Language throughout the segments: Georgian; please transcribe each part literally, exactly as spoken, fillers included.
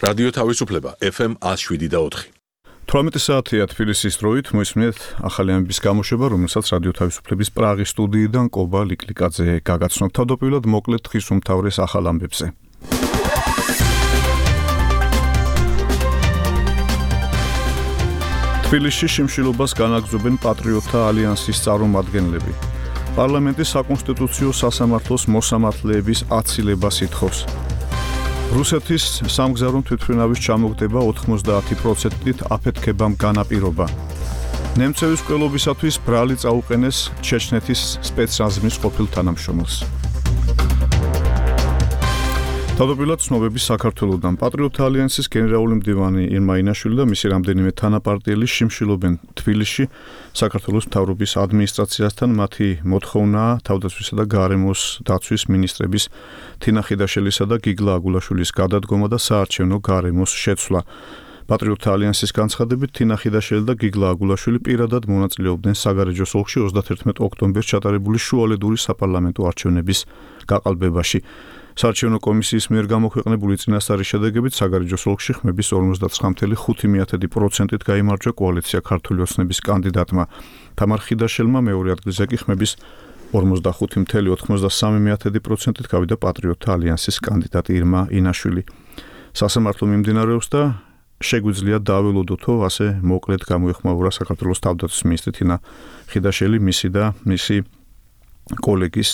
რადიო თავისუფლება ეფ ემ one oh seven და four. თვრამეტი საათია თბილისის დროით მოისმინეთ ახალი ამბების გამოშვება, რომელსაც რადიო თავისუფლების პრაღის სტუდიიდან კობა ლიკლიკაძე გაგაცნობ. თავდაპირველად მოკლედ დღის უმთავრეს ახალ ამბებზე. თბილისში შიმშილობას განაგრძობენ პატრიოტთა ალიანსის წარმომადგენლები. პარლამენტი საკონსტიტუციო სასამართლოს მოსამართლეების აცილებას ითხოვს. რუსეთის სამგზავრო თვითმფრინავის ჩამოგდება ოთხმოცდაათი პროცენტით აფეთქებამ განაპირობა. ნემცევის მკვლელობისათვის ბრალი წაუყენეს ჩეჩნეთის სპეცრაზმის ყოფილ თანამშრომელს. თავდაპირველად ცნობები საქართველოდან. პატრიოტთა ალიანსის გენერალური მდივანი ირმა ინაშვილი და მისი რამდენიმე თანაპარტიელი შიმშილობენ თბილისში საქართველოს მთავრობის ადმინისტრაციასთან. მათი მოთხოვნაა თავდაცვისა და გარემოს დაცვის მინისტრების თინა ხიდაშელისა და გიგლა აგულაშვილის გადადგომა და საარჩევნო გარემოს შეცვლა. პატრიოტთა ალიანსის განცხადებით თინა ხიდაშელი და გიგლა აგულაშვილი პირადად მონაწილეობდნენ საგარეჯოს ოლქში ოცდათერთმეტი ოქტომბერს ჩატარებული შუალედური საპარლამენტო არჩევნების გაყალბებაში. საარჩევნო კომისიის მიერ გამოქვეყნებული წინასწარი შედეგებით საგარეჯოს ოლქში ხმების ორმოცდათვრამეტ კoma ხუთი პროცენტით გაიმარჯვა კოალიცია ქართული ოცნების კანდიდატმა თამარ ხიდაშელმა, მეორე ადგილზე კი ხმების ორმოცდახუთი კoma ოცდასამი პროცენტით გავიდა პატრიოტთა ალიანსის კანდიდატი ირმა ინაშვილი. სასამართლო მიმდინარეობს და შეგვიძლია დაველოდოთო, ასე მოკლედ გამოეხმაურა საქართველოს თავდაცვის მინისტრი თინა ხიდაშელი მისი და მისი კოლეგის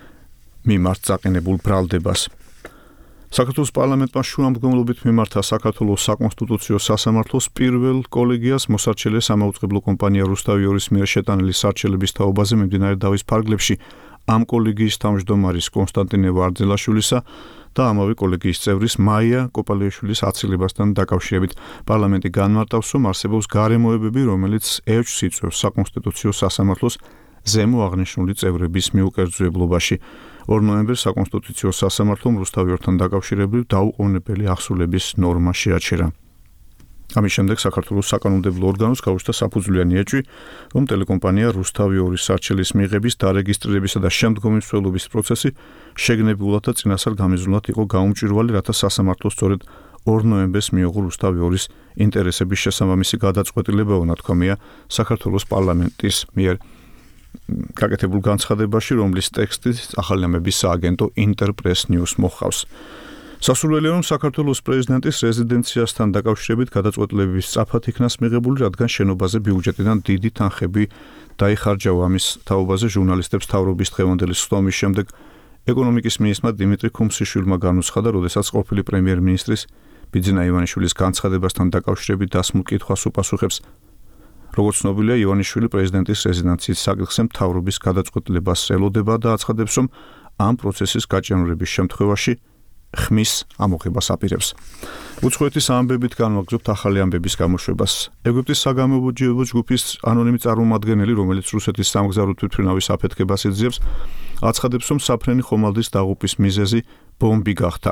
მიმართ წაყენებულ ბრალდებას. საქართველოს პარლამენტმა შუამდგომლობით მიმართა საქართველოს საკონსტიტუციო სასამართლოს პირველ კოლეგიას მოსარჩელე სამაუწყებლო კომპანია რუსთავიორის მიერ შეტანილი სარჩელების თაობაზე მიმდინარე დავის ფარგლებში ამ კოლეგიის თავმჯდომარის კონსტანტინე ვარძელაშვილისა და ამავე კოლეგიის წევრის მაია კოპალიაშვილის აცილებასთან დაკავშირებით პარლამენტი განმარტავს, რომ არსებობს გარემოებები, რომელიც ევჭს იწვევს საკონსტიტუციო სასამართლოს ზემო აღნიშნული წევრების მიუკერძოებლობაში. ორ ნოემბერს საკონსტიტუციო სასამართლომ რუსთავიორთან დაკავშირებით დაუყოვნებელი ახსულების ნორმა შეაჩერა. ამის შემდეგ საქართველოს საკანონმდებლო ორგანოს გაუჩნდა საფუძვლიანი ეჭვი, რომ ტელეკომპანია რუსთავიორის სარჩელის მიღების, დარეგისტრირებისა და შემდგომი მსვლელობის პროცესი შეგნებულად და წინასწარ გამიზრუნულად იყო გაუმჭვირვალი, რათა სასამართლო სწორედ ორ ნოემბერს მიიღო რუსთავიორის ინტერესების შესაბამისი გადაწყვეტილება, უნათქვამია საქართველოს პარლამენტის მიერ გაკეთებულ განცხადებაში, რომლის ტექსტი ახალი ამბების სააგენტო ინტერპრეს ნიუს მოჰყავს. სასურველია, რომ საქართველოს პრეზიდენტის რეზიდენციასთან დაკავშირებით გადაწყვეტილებების სწრაფად იქნას მიღებული, რადგან შენობაზე ბიუჯეტიდან დიდი თანხები დაიხარჯავა. ამის თაობაზე ჟურნალისტებს თავრობის დღევანდელი სხდომის შემდეგ ეკონომიკის მინისტრმა დიმიტრი ქუმსიშვილმა განუცხადა, როდესაც ყოფილი პრემიერ-მინისტრის ბიძინა ივანიშვილის განცხადებასთან დაკავშირებით დასმულ კითხვას უპასუხებს. როგორც ცნობილია, ივანიშვილი პრეზიდენტის რეზიდენციის საკითხზე მთავრობის გადაწყვეტილებას ელოდება და აცხადებს, რომ ამ პროცესის გაჭიანურების შემთხვევაში ხმის ამოღებას აპირებს. უცხოეთის ამბებით განვაგრძობთ ახალი ამბების გამოშვებას. ეგვიპტის საგამოძიებო ჯგუფის ანონიმი წარმომადგენელი, რომელიც რუსეთის სამგზავრო თვითმფრინავის აფეთქებას ეძიებს, აცხადებს, რომ საფრენი ხომალდის დაღუპვის მიზეზი ბომბი გახდა.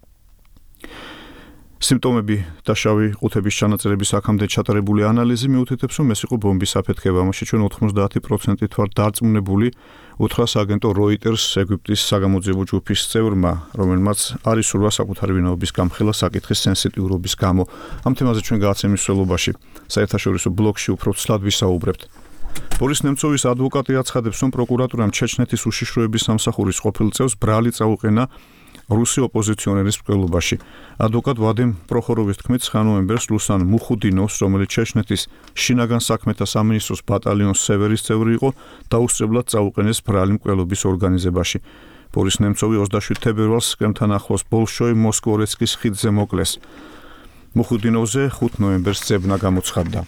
სიმპტომები და შავი ყუთების ჩანაწერების აქამდე ჩატარებული ანალიზი მიუთითებს, რომ ეს იყო ბომბის აფეთქება. ამაში ჩვენ ოთხმოცდაათი პროცენტით ვართ დარწმუნებული, უთხრა სააგენტო Reuters ეგვიპტის საგამოძიებო ჯგუფის წევრმა, რომელმაც არის სურვა საკუთარი ვინაობის გამხელა საკითხის სენსიტიურობის გამო. ამ თემაზე ჩვენ გააცემის მსვლელობაში საერთაშორისო ბლოგში უფრო ცლად ვისაუბრებთ. ბორის ნემცოვის ადვოკატი აცხადებს, რომ პროკურატურამ ჩეჩნეთის უშიშროების სამსახურის ყოფილ წევს ბრალი წაუყენა რუსი ოპოზიციონერის მკვლელობაში. ადვოკატ ვადიმ პროხოროვის თქმით, ცხრა ნოემბერს ლუსან მუხუდინოვს, რომელიც ჩეჩნეთის შინაგან საქმეთა სამინისტროს ბატალიონს სევერის წევრი იყო, დაუსწრებლად წაუყენეს ბრალი მკვლელობის ორგანიზებაში. ბორის ნემცოვი ოცდაშვიდ თებერვალს კრემლთან ახლოს ბოლშოი მოსკოვორეცკის ხიდზე მოკლეს. მუხუდინოვზე ხუთ ნოემბერს ძებნა გამოცხადდა.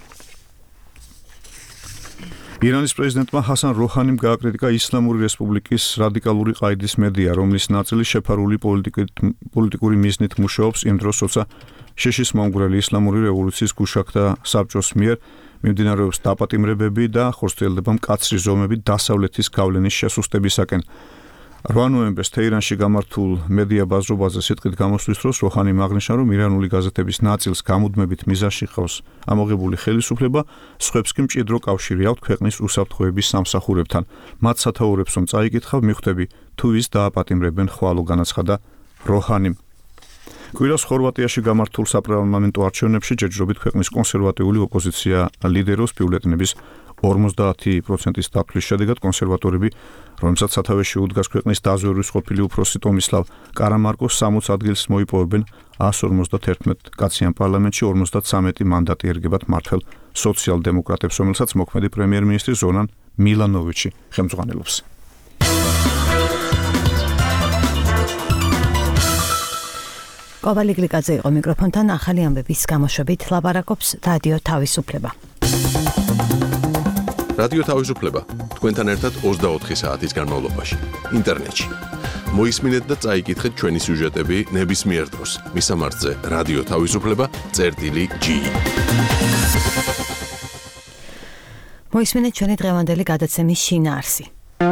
ირანის პრეზიდენტმა ჰასან როჰანიმ გააკრიტიკა ისლამური რესპუბლიკის რადიკალური ყაიდის მედია, რომლის ნაწილი შეფარული პოლიტიკური მიზნით მუშაობს იმ დროს, როცა შეშის მომგვრელი ისლამური რევოლუციის გუშაგთა საბჭოს მიერ მიმდინარეობს დაპატიმრებები და ხორციელდება მკაცრი ზომები დასავლეთის გავლენის შესუსტებისაკენ. რვა ნოემბერს თეირანში გამართულ მედია ბაზრობაზე სიტყვით გამოსვლის დროს როჰანიმ აღნიშნა, რომ ირანული გაზეთების ნაწილს გამუდმებით მიზანში ხავს ამოღებული ხელისუფლება, სხვებს კი მჭიდრო კავშირი აქვთ ქვეყნის უსაფრთხოების სამსახურებთან. მათ სათაურებს რომ წაიკითხავ, მიხვდები თუ ის დააპატიმრებენ, ხვალო განაცხადა როჰანიმ. კვირას ხორვატიაში გამართულ საპარლამენტო არჩევნებში ჯერჯერობით ქვეყნის კონსერვატიული ოპოზიცია ლიდერობს ბიულეტენების ორმოცდაათი პროცენტის დაფლის შედეგად კონსერვატორები, რომელსაც სათავეში უდგას ქვეყნის დაზვერვის ყოფილი უფროსი ტომისლავ კარამარკოს სამოცი ადგილს მოიპოვებენ ას ორმოცდათერთმეტ კაციან პარლამენტში ორმოცდათვრამეტი მანდატი ერგებათ მართლ სოციალ-დემოკრატებს, რომელსაც მოქმედი პრემიერ-მინისტრი ზორან მილანოვიჩი ხელმძღვანელობს. კოვალი გლიკაძე იყო მიკროფონთან, ახალი ამბების გამოშვებით ლაპარაკობს რადიო თავისუფლება. რადიო თავისუფლება თქვენთან ერთად ოცდაოთხი საათის განმავლობაში ინტერნეტში. მოისმინეთ და წაიკითხეთ ჩვენი სიუჟეტები ნებისმიერ დროს. მისამართზე რადიო თავისუფლება წერტილი ჯი. მოისმინეთ ჩვენი დღევანდელი გადაცემის შინაარსი.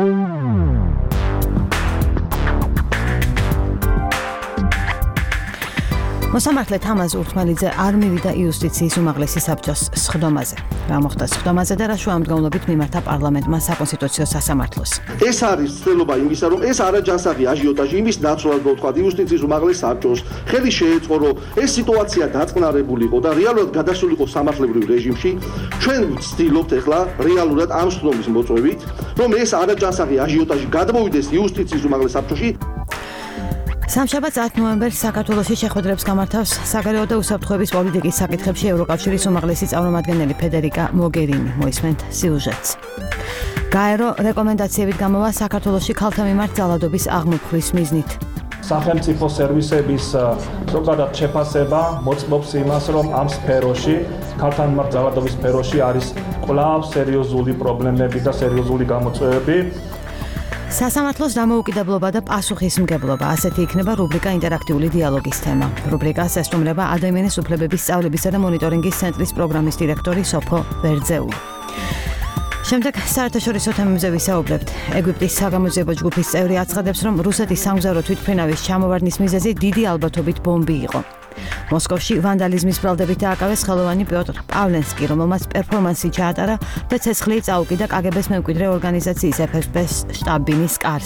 მოსამართლე თამაზ ურთმელიძე არ მივიდა იუსტიციის უმაღლესი საბჭოს სხდომაზე. რა მოხდა სხდომაზე და რა შუამდგომლობით მიმართა პარლამენტმა საკონსტიტუციო სასამართლოს. ეს არის ცდელობა იმისა, რომ ეს არაჯანსაღი აჟიოტაჟი იმის ნაცვლად მოთქვა იუსტიციის უმაღლეს საბჭოს. ხელი შეეწყო, რომ ეს სიტუაცია დაწყნარებული იყო და რეალურად გადასულიყო სამართლებრივ რეჟიმში. ჩვენ ვცდილობთ ახლა რეალურად ამ სხდომის მოწვევით, რომ ეს არაჯანსაღი აჟიოტაჟი გადმოვიდეს იუსტიციის უმაღლეს საბჭოში. სამშაბათს ათი ნოემბერს საქართველოში შეხვედრებს გამართავს საგარეო და უსაფრთხოების პოლიტიკის საკითხებში ევროკავშირის უმაღლესი წარმომადგენელი ფედერიკა მოგერინი. მოისმენთ სიუჟეტს. გაერო რეკომენდაციებით გამოვა საქართველოში ქალთა მიმართ ძალადობის აღმოფხვის მიზნით. სახელმწიფო სერვისების ზოგადად შეფასება მოწმობს იმას, რომ ამ სფეროში, ქალთა მიმართ ძალადობის სფეროში არის კვლავ სერიოზული პრობლემები და სერიოზული გამოწვევები. სასამართლოს დამოუკიდებლობა და პასუხისმგებლობა, ასეთი იქნება რუბრიკა ინტერაქტიული დიალოგის თემა. რუბრიკას ესტუმრება ადამიანის უფლებების სწავლებისა და მონიტორინგის ცენტრის პროგრამის დირექტორი სოფო ვერძეული. შემდეგ საერთაშორისო თემებზე ვისაუბრებთ. ეგვიპტის საგამოძიებო ჯგუფის წევრი აცხადებს, რომ რუსეთის სამგზავრო თვითმფრინავის ჩამოვარდნის მიზეზი დიდი ალბათობით ბომბი იყო. მოსკოვში ვანდალიზმის ბრალდებით დააკავეს ხელოვანი პიოტრ პავლენსკი, რომელმაც პერფორმანსი ჩაატარა და ცეცხლი წაუკიდა კაგებეს მემკვიდრე ორგანიზაციის ეფ ეს ბის შტაბ-ბინის კარს.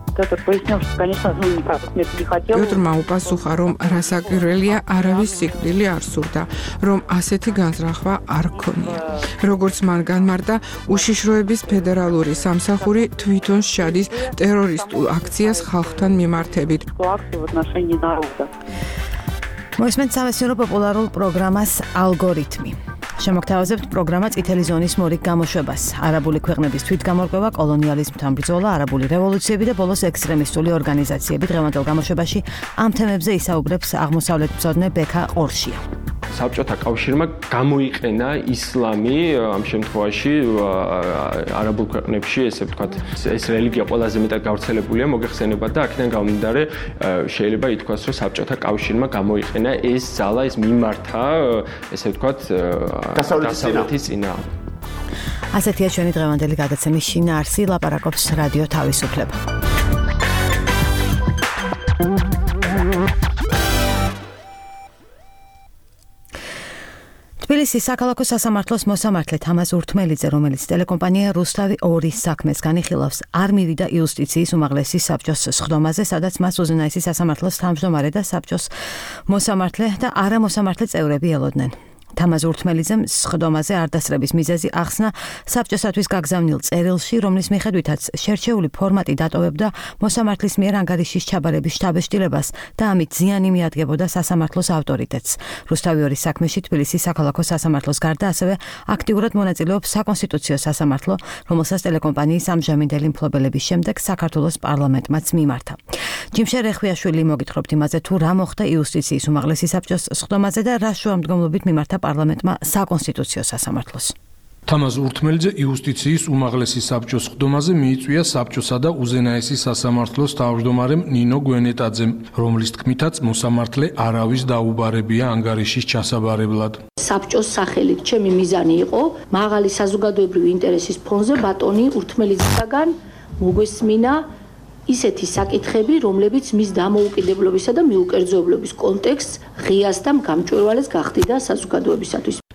პიოტრმა უპასუხა, რომ რასაკვირველია, არავის სიკვდილი არ სურდა, რომ ასეთი განზრახვა არ ქონია. როგორც მან განმარტა, უშიშროების ფედერალური სამსახური თვითონ შეადის ტერორისტულ აქციას ხალხთან მიმართებით. მოისმენთ სამეცნიერო პოპულარულ პროგრამას ალგორითმი. შემოგთავაზებთ პროგრამა წითელი ზონის მორიგ გამოშვებას. არაბული ქვეყნების თვითგამორკვევა, კოლონიალიზმთან ბრძოლა, არაბული რევოლუციები და ბოლოს ექსტრემისტული ორგანიზაციები. დღევანდელ გამოშვებაში ამ თემებზე ისაუბრებს აღმოსავლეთმცოდნე ბექა ყორშია. საბჭოთა კავშირმა გამოიყენა ისლამი ამ შემთხვევაში არაბულ ქვეყნებში, ესე ვთქვათ, ეს რელიგია ყველაზე მეტად გავრცელებულია, მოგეხსენებათ და აქედან გამომდინარე შეიძლება ითქვას, რომ საბჭოთა კავშირმა გამოიყენა ეს ძალა, ეს მიმართა, ესე ვთქვათ, დასავლეთის წინა. ასეთია ჩვენი დღევანდელი გადაცემის შინაარსი, ლაპარაკობს რადიო თავისუფლება. თბილისის საქალაქო სასამართლოს მოსამართლე თამაზ ურთმელიძე, რომელიც ტელეკომპანია რუსთავი ორის საქმეს განიხილავს, არ მივიდა იუსტიციის უმაღლესი საბჭოს სხდომაზე, სადაც მას უზენაესი სასამართლოს თავმჯდომარე და საბჭოს მოსამართლე და არამოსამართლე წევრები ელოდნენ. თამაზ ურთმელიძემ სხდომაზე არ დასწრების მიზეზი ახსნა საბჭოსათვის გაგზავნილ წერილში, რომლის მიხედვითაც შერჩეული ფორმატი დატოვებდა მოსამართლის მიერ ანგარიშის ჩაბარების შთაბეჭდილებას და ამით ზიანი მიადგებოდა სასამართლოს ავტორიტეტს. რუსთავი ორის საქმეში თბილისის საქალაქო სასამართლოს გარდა ასევე აქტიურად მონაწილეობს საკონსტიტუციო სასამართლო, რომელსაც ტელეკომპანიის ამჟამინდელი მფლობელების შემდეგ საქართველოს პარლამენტმაც მიმართა. ჯიმშე რეხვიაშვილი მოგითხრობთ იმაზე, თუ რა მოხდა იუსტიციის უმაღლესი საბჭოს სხდომაზე და რა შუამდგომლობით მიმართა პარლამენტმა საკონსტიტუციო სასამართლოს. თამაზ ურთმელიძე იუსტიციის უმაღლესი საბჭოს სხდომაზე მიიწვია საბჭოსა და უზენაესი სასამართლოს თავმჯდომარემ ნინო გვენეტაძემ, რომლის თქმითაც მოსამართლე არავის დაუბარებია ანგარიშის ჩასაბარებლად. საბჭოს სახელით ჩემი მიზანი იყო მაღალი საზოგადოებრივი ინტერესის ფონზე ბატონი ურთმელიძისაგან მოგვესმინა ისეთი საკითხები, რომლებიც მის დამოუკიდებლობისა და მიუკერძოებლობის კონტექსტს ღიას და გამჭვირვალეს გახდიდა საზოგადოებისათვის. თუ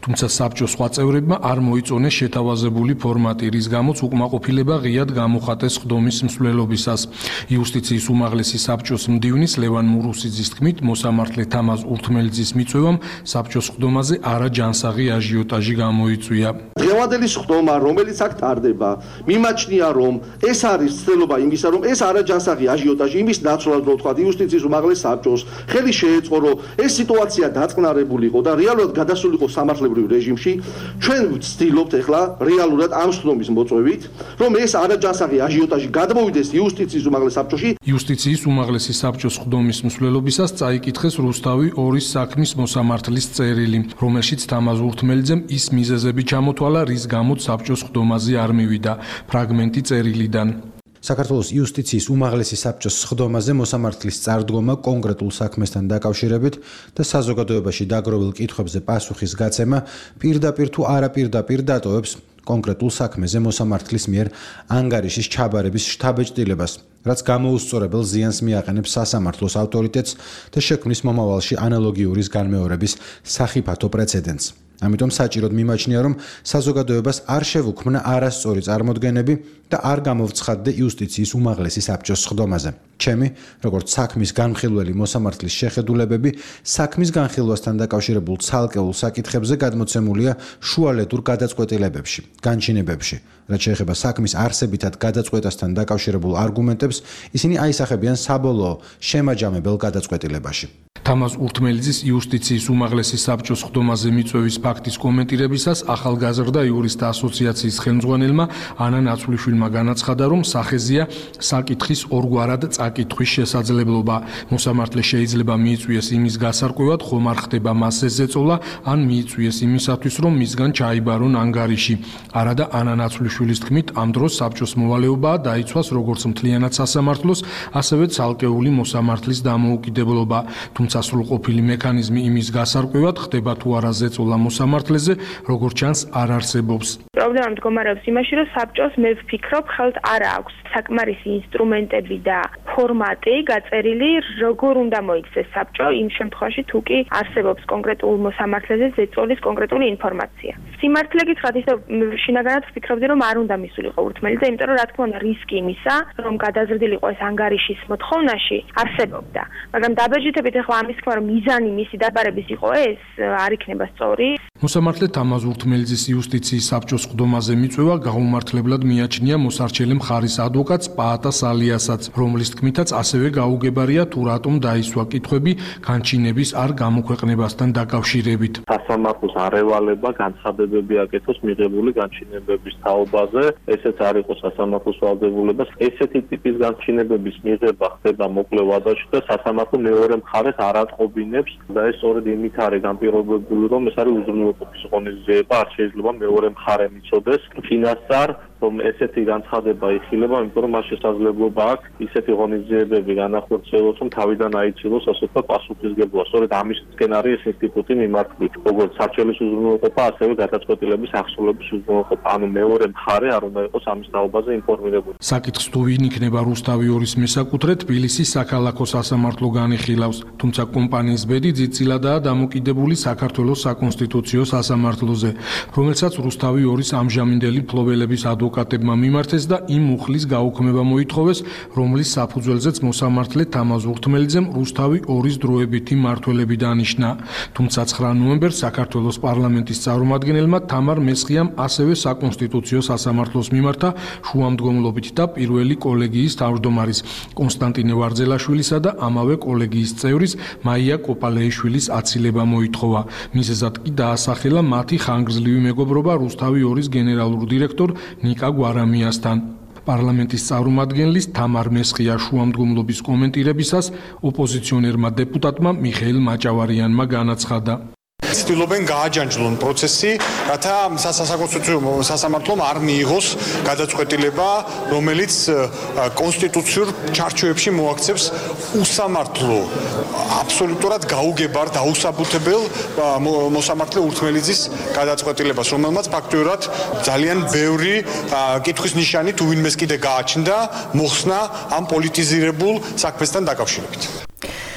თუმცა საბჭოს სხვა წევრებმა არ მოიწონეს შეთავაზებული ფორმატი, რის გამოც უკმაყოფილება ღიად გამოხატეს ხდომის მსვლელობისას. იუსტიციის უმაღლესი საბჭოს მდივნის ლევან მურუსიძის თქმით, მოსამართლე თამაზ ურთმელიძის მიწვევამ საბჭოს ხდომაზე არაჯანსაღი აჟიოტაჟი გამოიწვია. დღევანდელი ხდომა, რომელიც აქ ტარდება, მიმაჩნია, რომ ეს არის ცდელობა იმისა, რომ ეს არაჯანსაღი აჟიოტაჟი იმის ნაცვლად, რომ თქვა იუსტიციის უმაღლეს საბჭოს ხელი შეეწყო, რომ ეს სიტუაცია დაწყნარებულიყო და რეალურად გადასულიყო სამართლებრივ რეჟიმში. ჩვენ ვცდილობთ ახლა რეალურად ამ ხდომის მოწვევით, რომ ეს არაჯანსაღი აჟიოტაჟი გადმოვიდეს იუსტიციის უმაღლეს საბჭოში. იუსტიციის უმაღლესი საბჭოს ხდომის მსვლელობისას წაიკითხეს რუსთავი ორის საქმის მოსამართლის წერილი, რომელშიც თამაზ ურთმელიძემ ის მიზეზები ჩამოთვალა, რის გამოც საბჭოს ხდომაზე არ მივიდა. ფრაგმენტი წერილიდან. საქართველოს იუსტიციის უმაღლესი საბჭოს ხდომაზე მოსამართლის წარდგომა კონკრეტულ საქმესთან დაკავშირებით და საზოგადოებაში დაგროვილ კითხვებზე პასუხის გაცემა პირდაპირ თუ არაპირდაპირ დატოვებს კონკრეტულ საქმეზე მოსამართლის მიერ ანგარიშის ჩაბარების შთაბეჭდილებას, რაც გამოუსწორებელ ზიანს მიაყენებს სასამართლოს ავტორიტეტს და შექმნის მომავალში ანალოგიურის განმეორების სახიფათო პრეცედენტს. ამიტომ საჭიროდ მიმაჩნია, რომ საზოგადოებას არ შევუქმნა არასწორი წარმოდგენები და არ გამოვცხადდა იუსტიციის უმაღლესი საბჭოს ხდომაზე. ჩემი, როგორც საქმის განხილველი მოსამართლის შეხედულებები, საქმის განხილვასთან დაკავშირებულ ცალკეულ საკითხებზე გადმოცემულია შუალედურ გადაწყვეტილებებში, განჩინებებში. რაც შეეხება საქმის არსებითად გადაწყვეტასთან დაკავშირებულ არგუმენტებს, ისინი აისახებიან საბოლოო შემაჯამებელ გადაწყვეტილებაში. თამაზ ურთმელიძის იუსტიციის უმაღლესი საბჭოს ხდომაზე მიწვევის ფაქტის კომენტირებისას ახალგაზრდა იურისტთა ასოციაციის ხელმძღვანელმა ანა ნაცვლიშვილმა განაცხადა, რომ სახეზია საკითხის ორგვარად წაკითხვის შესაძლებლობა. მოსამართლე შეიძლება მიიწვიეს იმის გასარკვევად, ხომ არ ხდება მასზე ზეწოლა, ან მიიწვიეს იმისათვის, რომ მისგან ჩაიბარონ ანგარიში. არადა ანა ნაცვლიშვილის თქმით, ამ დროს საბჭოს მოვალეობაა დაიცვას როგორც მთლიანად სასამართლოს, ასევე ცალკეული მოსამართლის დამოუკიდებლობა. თუმცა სრულყოფილი მექანიზმი იმის გასარკვევად, ხდება თუ არა ზეწოლა მოსამართლეზე, როგორც ჩანს, არ არსებობს. პრობლემა მდგომარეობს იმაში, რომ საბჭოს მე ვფიქრობ, ხელთ არ აქვს საკმარისი ინსტრუმენტები და ფორმატი გაწერილი, როგორ უნდა მოიქცეს საბჭო იმ შემთხვევაში, თუ კი არსებობს კონკრეტულ მოსამართლეზე ზეწოლის კონკრეტული ინფორმაცია. სიმართლე გითხრათ, ისე შინაგანად ვფიქრობდი, რომ არ უნდა მისულიყო ურთმელიძე, იმიტომ რომ რა თქმა უნდა რისკი იმისა, რომ გადაზრდილიყო ეს ანგარიშის მოთხოვნაში არსებობდა. მაგრამ დაბეჭდებით ახლა ამის თქმა, რომ მიზანი მისი დაბარების იყო ეს, არ იქნება სწორი. მოსამართლე თამაზ ურთმელიძის იუსტიციის საბჭოს ხდომაზე მიწვევა გაუმართლებლად მიაჩნია მოსარჩელი მხარის ადვოკატს პაატას ალიასაც, რომლის თქმითაც ასევე გაუგებარია თუ რატომ დაისვა კითხვები განჩინების არ გამოქვეყნებასთან დაკავშირებით. სასამართლოს არევალება განცხადებები აკეთოს მიღებული განჩინებების თაობაზე, ესეც არ იყო სასამართლოს ვალდებულებას. ესეთი ტიპის განჩინებების მიღება ხდება მოკლე ვადაში და სასამართლო მეორე მხარეს არ ატყობინებს და ეს სწორედ იმით არის განპირობებული, რომ ეს არის უზრუნველყოფის ღონისძიება, არ შეიძლება მეორე მხარე მიცოდეს ფინანსარ, რომ ესეთი განცხადება იხილება, იმიტომ რომ მას შესაძლებლობა აქვს ისეთი ღონისძიებები განახორციელოს, რომ თავიდან აიცილოს ასე ვთქვათ პასუხისგებლობა. სწორედ ამისკენ არის ეს ინსტიტუტი მიმართული, როგორც სარჩელის უზრუნველყოფა, ასევე გადაწყვეტილების აღსრულების უზრუნველყოფა. ანუ მეორე მხარე არ უნდა იყოს ამის თაობაზე ინფორმირებული. საკითხს თუ ვინ იქნება რუსთავი ორის მესაკუთრე, თბილისის საქალაქო სასამართლო განიხილავს, თუმცა კომპანიის ბედი ძირწილადაა დამოკიდებული საქართველოს საკონსტიტუციო სასამართლოზე, რომელსაც რუსთავი ორის ამჟამინდელი მფლობელების ადვოკატებმა მიმართეს და იმ მუხლის გაუქმება მოითხოვეს, რომლის საფუძველზეც მოსამართლე თამაზ ურთმელიძემ რუსთავი ორის დროებითი მმართველები დანიშნა. თუმცა ცხრა ნოემბერს საქართველოს პარლამენტის წარმომადგენელმა თამარ მესხიამ ასევე საკონსტიტუციო სასამართლოს მიმართა შუამდგომლობით და პირველი კოლეგიის თავმჯდომარის კონსტანტინე ვარძელაშვილისა და ამავე კოლეგიის წევრის მაია კოპალეიშვილის აცილება მოითხოვა. მიზეზად კი დაასახელა მათი ხანგრძლივი მეგობრობა რუსთავი ორის გენერალურ დირექტორ ნიკა გვარამიასთან. პარლამენტის წარმომადგენლის თამარ მესხიას შუამდგომლობის კომენტირებისას ოპოზიციონერმა დეპუტატმა მიხეილ მაჭავარიანმა განაცხადა. ცდილობენ გააჯანჯლონ პროცესი, რათა საკონსტიტუციო სასამართლომ არ მიიღოს გადაწყვეტილება, რომელიც კონსტიტუციურ ჩარჩოებში მოაქცევს უსამართლო, აბსოლუტურად გაუგებარ, დაუსაბუთებელ მოსამართლე ურთმელიძის გადაწყვეტილებას, რომელმაც ფაქტობრივად ძალიან ბევრი კითხვის ნიშანი თუ ვინმეს კიდე გააჩნდა, მოხსნა ამ პოლიტიზირებულ საქმესთან დაკავშირებით.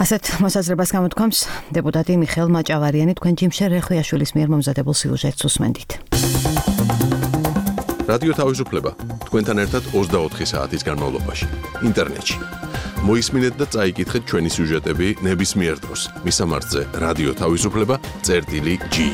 ასეთ მოსაზრებას გამოთქვამს დეპუტატი მიხეილ მაჭავარიანი, თქვენ ჯიმშე რეხვიაშვილის მიერ მომზადებულ სიუჟეტს უსმენდით. რადიო თავისუფლება თქვენთან ერთად ოცდაოთხი საათის განმავლობაში ინტერნეტში. მოისმინეთ და წაიკითხეთ ჩვენი სიუჟეტები ნებისმიერ დროს. მისამართზე რადიო თავისუფლება წერტილი ჯი.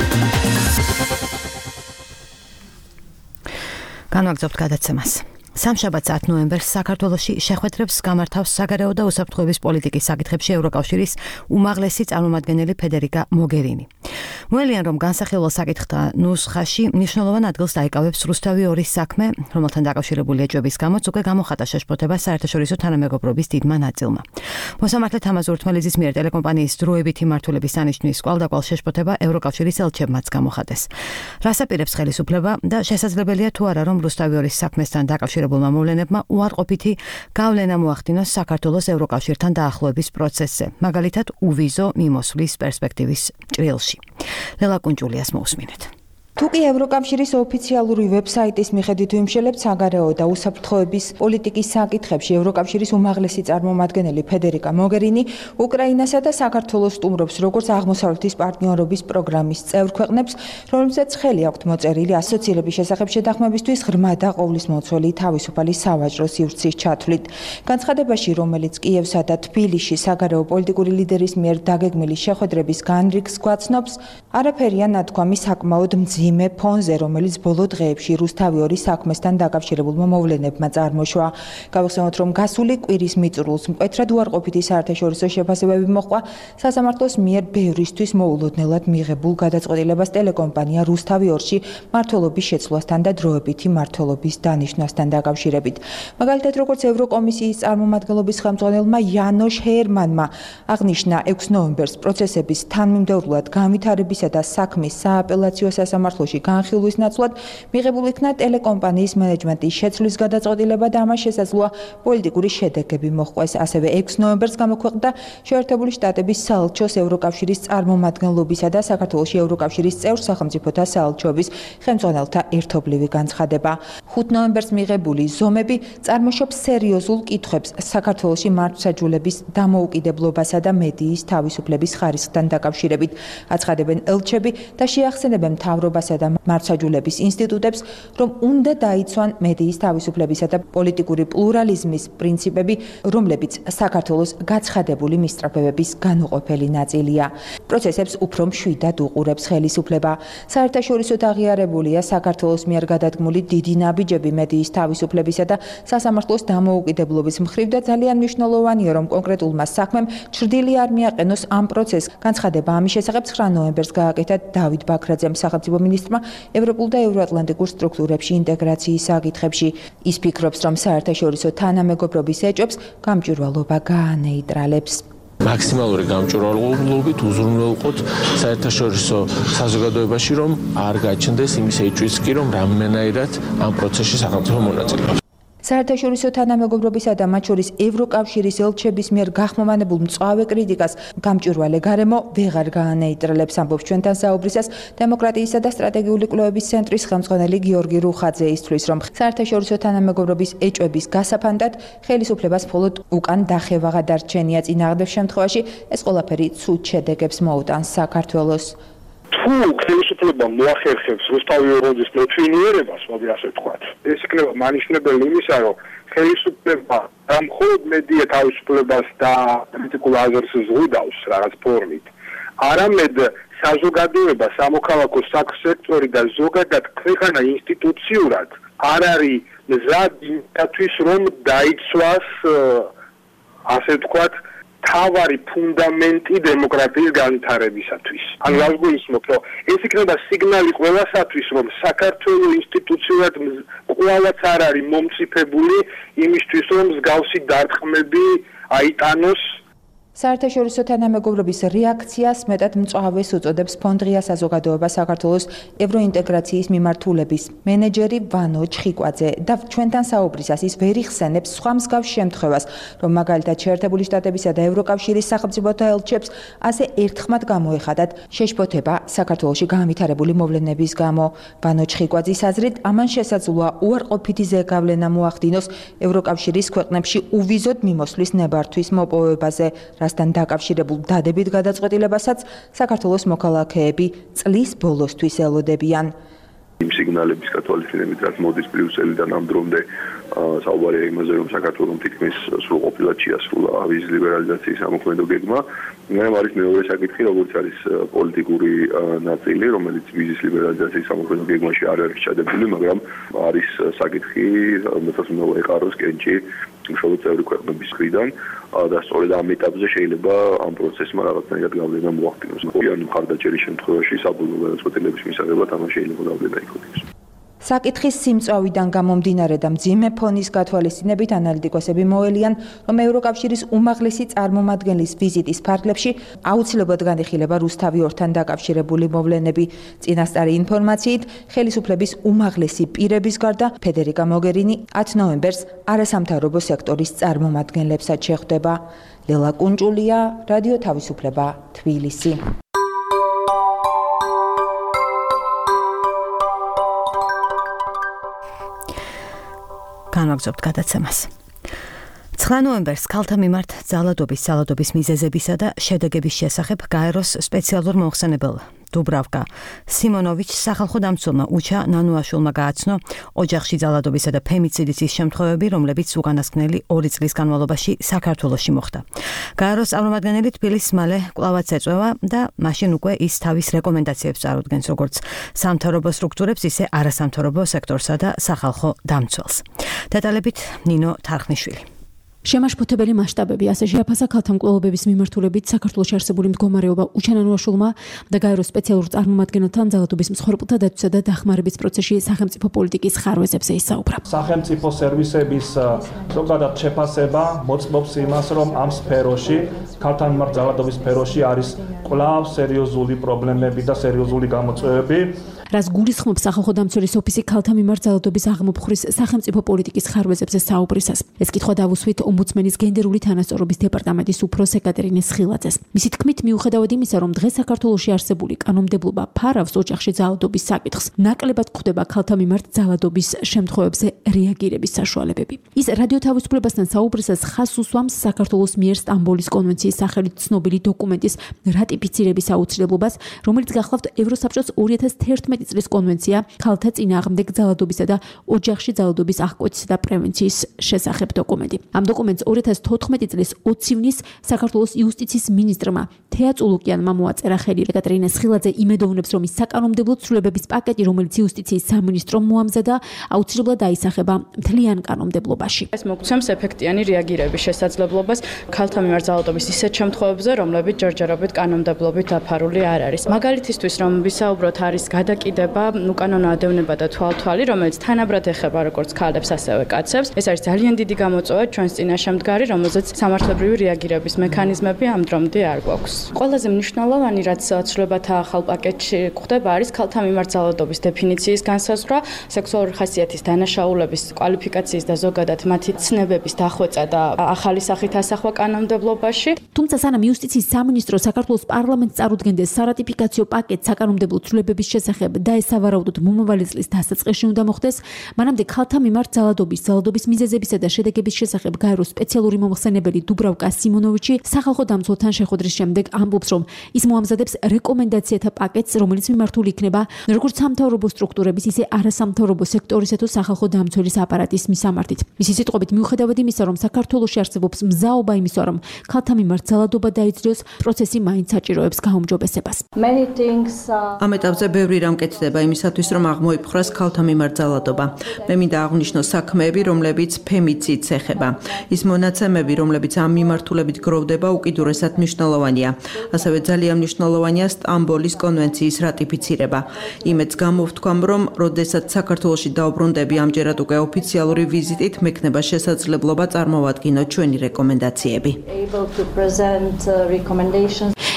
განვაგრძობთ გადაცემას. სამშაბათს ათ ნოემბერს საქართველოში შეხვედრებს გამართავს საგარეო და უსაფრთხოების პოლიტიკის საკითხებში ევროკავშირის უმაღლესი წარმომადგენელი ფედერიკა მოგერინი. მოელიან, რომ განსახილველ საკითხთა ნუსხაში მნიშვნელოვან ადგილს დაიკავებს რუსთავი ორის საქმე, რომელთან დაკავშირებული ეჭვების გამოც უკვე გამოხატა შეშფოთება საერთაშორისო თანამეგობრობის დიდმა ნაწილმა. მოსამართლე თამაზ ურთმელიძის მიერ ტელეკომპანიის დროებითი მმართველობის სანიშნვის კვალდაკვალ შეშფოთება ევროკავშირის ელჩებმაც გამოხატეს. რას აპირებს ხელისუფლება და შესაძლებელია თუ არა, რომ რუსთავი ორის საქმესთან დაკავშირებულმა მოვლენებმა უარყოფითი გავლენა მოახდინოს საქართველოს ევროკავშირთან დაახლოების პროცესზე, მაგალითად უვიზო მიმოსვლის პერსპექტივის ჭრილში. ლელა კუნჭულიას მოусმინეთ. თუკი ევროკავშირის ოფიციალური ვებსაიტის მიხედვით ვიმშელებთ საგარეო და უსაფრთხოების პოლიტიკის საკითხებში ევროკავშირის უმაღლესი წარმომადგენელი ფედერიკა მოგერინი უკრაინასა და საქართველოს სტუმრობს როგორც აღმოსავლეთის პარტნიორობის პროგრამის წევრ ქვეყნებს, რომლებსაც ხელი აქვთ მოწერილი ასოცირების შესახებ შეთანხმებისთვის ღრმა და ყოვლისმომცველი თავისუფალი სავაჭრო სივრცის ჩათვლით. განცხადებაში, რომელიც კიევსა და თბილისში საგარეო პოლიტიკური ლიდერის მიერ დაგეგმილი შეხვედრების განრიგს გვაცნობს, არაფერია ნათქვამი საკმაოდ მძიმე იმე ფონზე, რომელიც ბოლო დღეებში რუსთავი ორის საქმესთან დაკავშირებულმა მოვლენებმა წარმოშვა. გავიხსენოთ, რომ გასული კვირის მიწურულს მკვეთრად უარყოფითი საერთაშორისო შეფასებები მოჰყვა სასამართლოს მიერ ბევრისთვის მოულოდნელად მიღებულ გადაწყვეტილებას ტელეკომპანია რუსთავი ორში მმართველობის შეცვლასთან და დროებითი მმართველობის დანიშვნასთან დაკავშირებით. მაგალითად, როგორც ევროკომისიის წარმომადგენლობის ხელმძღვანელმა იანოშ ჰერმანმა აღნიშნა ექვსი ნოემბერს პროცესების თანმიმდევრულად განვითარებისა და საქმის სააპელაციო სასამართლოში განხილვის ნაცვლად მიღებულ იქნა ტელეკომპანიის მენეჯმენტის შეცვლის გადაწყვეტილება და ამას შესაძლოა პოლიტიკური შედეგები მოჰყვეს. ასევე ექვსი ნოემბერს გამოქვეყნდა შეერთებული შტატების საელჩოს ევროკავშირის წარმომადგენლობისა და საქართველოში ევროკავშირის წევრ სახელმწიფოთა საელჩოების ხელმძღვანელთა ერთობლივი განცხადება. ხუთი ნოემბერს მიღებული ზომები წარმოშობს სერიოზულ კითხვებს საქართველოში მართლმსაჯულების დამოუკიდებლობასა და მედიის თავისუფლების ხარისხთან დაკავშირებით. აცხადებენ ელჩები და შეახსენებენ მთავრობას და მართლმსაჯულების ინსტიტუტებს, რომ უნდა დაიცვან მედიის თავისუფლებისა და პოლიტიკური პლურალიზმის პრინციპები, რომლებიც საქართველოს გაცხადებული მისწრაფებების განუყოფელი ნაწილია. პროცესებს უფრო მშვიდად უყურებს ხელისუფლება. საერთაშორისოდ აღიარებულია საქართველოს მიერ გადადგმული დიდი ნაბიჯები მედიის თავისუფლებისა და სასამართლოს დამოუკიდებლობის მხრივ და ძალიან მნიშვნელოვანია, რომ კონკრეტულმა საქმემ ჩრდილი არ მიაყენოს ამ პროცესს. განცხადება ამის შესახებ ცხრა ნოემბერს გააკეთა დავით ბაქრაძემ, სახელმწიფო მინისტრმა ევროპულ და ევროატლანტიკურ სტრუქტურებში ინტეგრაციის საკითხებში. ის ფიქრობს, რომ საერთაშორისო თანამეგობრობის ეჭვებს გამჭვირვალობა გაანეიტრალებს. მაქსიმალური გამჭვირვალობით უზრუნველყოთ საერთაშორისო საზოგადოებაში, რომ არ გაჩნდეს იმის ეჭვიც კი, რომ რამდენადაც ამ პროცესში სახელმწიფო მონაწილეობს. საერთაშორისო თანამეგობრობისა და მათ შორის ევროკავშირის ელჩების მიერ გახმოვანებულ მწვავე კრიტიკას გამჭვირვალე გარემო ვეღარ გაანეიტრალებს, ამბობს ჩვენთან საუბრისას დემოკრატიისა და სტრატეგიული კვლევების ცენტრის ხელმძღვანელი გიორგი რუხაძე. ისთვის, რომ საერთაშორისო თანამეგობრობის ეჭვების გასაფანდად ხელისუფლებას მხოლოდ უკან დახევაღა დარჩენია. წინააღმდეგ შემთხვევაში ეს ყველაფერი ცუდ შედეგებს მოუტანს საქართველოს. თუ ხელისუფლება მოახერხებს რუსთავი ოროძის მოთვინიერებას, მოდი ასე ვთქვათ, ეს იქნება მანიშნებელი იმისა, რომ ხელისუფლება რა მხოლოდ მედია თავისუფლებას და კრიტიკულ აზრს ზღუდავს რაღაც ფორმით, არამედ საზოგადოება, სამოქალაქო სექტორი და ზოგადად ქვეყანა ინსტიტუციურად არ არის მზად იმისათვის, რომ დაიცვას, ასე ვთქვათ, თავარი ფუნდამენტი დემოკრატიის განვითარებისათვის. ანუ რა გულისხმობ, რომ ეს იქნება სიგნალი ყველასათვის, რომ საქართველოს ინსტიტუციურად ყველაც არ არის მომწიფებული იმისთვის, რომ მსგავსი დარტყმები აიტანოს. საერთაშორისო თანამეგობრობის რეაქციას მეტად მწვავეს უწოდებს ფონდღია საზოგადოება საქართველოს ევროინტეგრაციის მიმართულების მენეჯერი ვანო ჩხიკვაძე და ჩვენთან საუბრისას ის ვერ იხსენებს სხვა მსგავს შემთხვევას, რომ მაგალითად შეერთებული შტატებისა და ევროკავშირის სახელმწიფოთა ელჩებს ასე ერთხმად გამოეხადათ შეშფოთება საქართველოში განვითარებული მოვლენების გამო. ვანო ჩხიკვაძის აზრით, ამან შესაძლოა უარყოფითი ზეგავლენა მოახდინოს ევროკავშირის ქვეყნებში უვიზოდ მიმოსვლის ნებართვის მოპოვებაზე, რასთან დაკავშირებულ დადებით გადაწყვეტილებასაც საქართველოს მოქალაქეები წლის ბოლოსთვის ელოდებიან. იმ სიგნალების გათვალისწინებით, რაც მოდის ბრიუსელიდან ამ დრომდე საუბარია იმაზე, რომ საქართველოს თითქმის სრულყოფილად შეასრულა ვიზის ლიბერალიზაციის ამოქმედო გეგმა. მე არის მეორე საკითხი, როგორც არის პოლიტიკური ნაწილი, რომელიც ვიზის ლიბერალიზაციის ამოქმედო გეგმაში არ არის ჩადებული, მაგრამ არის საკითხი, რომელსაც უნდა ეყაროს კენჭი უშუალოდ წევრი ქვეყნების მხრიდან და სწორედ ამ ეტაპზე შეიძლება ამ პროცესმა რაღაცნაირად გავლენა მოახდინოს. ან მხარდაჭერის შემთხვევაში საბოლოო გადაწყვეტილების მისაღებად ამას შეიძლება გავლენა იქონიოს. საკითხის სიმწვავიდან გამომდინარე და მძიმე ფონის გათვალისწინებით ანალიტიკოსები მოელიან, რომ ევროკავშირის უმაღლესი წარმომადგენლის ვიზიტის ფარგლებში აუცილებლად განიხილება რუსთავი ორთან დაკავშირებული მოვლენები. წინასწარი ინფორმაციით, ხელისუფლების უმაღლესი პირების გარდა ფედერიკა მოგერინი ათ ნოემბერს არასამთავრობო სექტორის წარმომადგენლებსაც შეხვდება. ლელა კუნჭულია, რადიო თავისუფლება, თბილისი. განვაგრძობთ გადაცემას. ცხრა ნოემბერს ქალთა მიმართ ძალადობის ძალადობის მიზეზებისა და შედეგების შესახებ გაეროს სპეციალურ მომხსენებელ დუბრავკა სიმონოვიჩ სახალხო დამცველმა უჩა ნანუაშვილმა გააცნო ოჯახში ძალადობისა და ფემიციდით შემთხვევები, რომლებიც უკანასკნელი ორი წლის განმავლობაში საქართველოში მოხდა. გაეროს წარმომადგენელი თბილისს მალე კვლავაც ეწვევა და მაშინ უკვე ის თავის რეკომენდაციებს წარუდგენს როგორც სამთავრობო სტრუქტურებს, ისე არასამთავრობო სექტორსა და სახალხო დამცველს. დეტალებით ნინო თარხნიშვილი. შემაშფოთებელი მასშტაბები ასე შეაფასა ქალთა მკვლელობების მიმართულებით საქართველოში არსებული მდგომარეობა უჩანანუაშვილმა და გაეროს სპეციალურ წარმომადგენელთან ძალადობის მსხვერპლთა დაცვისა და დახმარების პროცესში სახელმწიფო პოლიტიკის ხარვეზებზე ისაუბრა. სახელმწიფო სერვისების ზოგადად შეფასება მოწმობს იმას, რომ ამ სფეროში, ქალთა მიმართ ძალადობის სფეროში არის კვლავ სერიოზული პრობლემები და სერიოზული გამოწვევები. რას გულისხმობს სახალხო დამცველის ოფისი ქალთა მიმართ ძალადობის აღმოფხრის სახელმწიფო პოლიტიკის ხარვეზებზე საუბრისას. ეს კითხვა დავუსვით ომბუდსმენის გენდერული თანასწორობის დეპარტამენტის უფროს ეკატერინე სხილაძეს. მისი თქმით, მიუხედავად იმისა, რომ დღეს საქართველოში არსებული კანონმდებლობა ფარავს ოჯახში ძალადობის საკითხს, ნაკლებად გვხვდება ქალთა მიმართ ძალადობის შემთხვევებზე რეაგირების საშუალებები. ის რადიო თავისუფლებასთან საუბრისას ხაზს უსვამს საქართველოს მიერ სტამბოლის კონვენციის სახელით ცნობილი დოკუმენტის რატიფიცირების აუცილებლობას, რომელიც გახლავთ ევროსაბჭოს ორი ათას თერთმეტი წლის კონვენცია ქალთა წინააღმდეგ ძალადობისა და ოჯახში ძალადობის აღკვეთისა და პრევენციის შესახებ დოკუმენტი. ამ დოკუმენტს ორი ათას თოთხმეტი წლის ოცი ივნის საქართველოს იუსტიციის მინისტრმა თეა წულუკიანმა მოაწერა ხელი. ეკატერინე სხილაძე იმედოვნებს, რომ ის საკანონმდებლო ცვლილებების პაკეტი, რომელიც იუსტიციის სამინისტრომ მოამზადა, აუცილებლად აისახება მთლიან კანონმდებლობაში. ეს მოგცემს ეფექტიანი რეაგირების შესაძლებლობას ქალთა მიმართ ძალადობის ისეთ შემთხვევებზე, რომლებიც ჯერჯერობით კანონმდებლობით დაფარული არ არის. მაგალითისთვის, რომ ვისაუბროთ, არის გადაკიდება, უკანონო ადევნება და თვალთვალი, რომელიც თანაბრად ეხება როგორც ქალებს, ასევე კაცებს. ეს არის ძალიან დიდი გამოწვევა ჩვენს წინაშემდგარი, რომელზეც სამართლებრივი რეაგირების მექანიზმები ამ დრომდე არ გვაქვს. ყველაზე მნიშვნელოვანი, რაც ცვლილებათა ახალ პაკეტში გვხდება, არის ქალთა მიმართ ძალადობის დეფინიციის განსაზღვრა, სექსუალური ხასიათის დანაშაულების კვალიფიკაციის და ზოგადად მათი ცნებების დახვეწა და ახალი სახით ასახვა კანონმდებლობაში. თუმცა სანამ იუსტიციის სამინისტრო საქართველოს პარლამენტს წარუდგენდეს სარატიფიკაციო პაკეტს საკანონმდებლო ცვლილებების შესახებ და ეს სავარაუდოდ მომავალი წლის დასაწყისში უნდა მოხდეს, მანამდე ქალთა მიმართ ძალადობის, ძალადობის მიზეზებისა და შედეგების შესახებ გაეროს სპეციალური მომხსენებელი დუბრავკა სიმონოვიჩი სახალხო დამცველთან შეხვედრის შემდეგ ამბობს, რომ ის მოამზადებს რეკომენდაციათა პაკეტს, რომელიც მიმართული იქნება როგორც სამთავრობო სტრუქტურების, ისე არასამთავრობო სექტორისა თუ სახალხო დამცველის აპარატის მისამართით. მისი სიტყვებით, მიუხედავად იმისა, რომ საქართველოში არსებობს მზაობა იმისა, რომ ქალთა მიმართ ძალადობა დაიძლიოს, პროცესი მაინც საჭიროებს გაუმჯობესებას. ამ ეტაპზე ბევრი რამ კეთდება იმისათვის, რომ აღმოიფხვრას ქალთა მიმართ ძალადობა. მე მინდა აღვნიშნოს საქმეები, რომლებიც ფემიციდს ეხება. ის მონაცემები, რომლებიც ამ მიმართულებით გროვდება, უკიდურესად მნიშვნელოვანია. ასევე ძალიან მნიშვნელოვანია სტამბოლის კონვენციის რატიფიცირება. იმედს გამოვთქვამ, რომ როდესაც საქართველოში დავბრუნდები ამჯერად უკვე ოფიციალური ვიზიტით, მექნება შესაძლებლობა წარმოვადგინო ჩვენი რეკომენდაციები.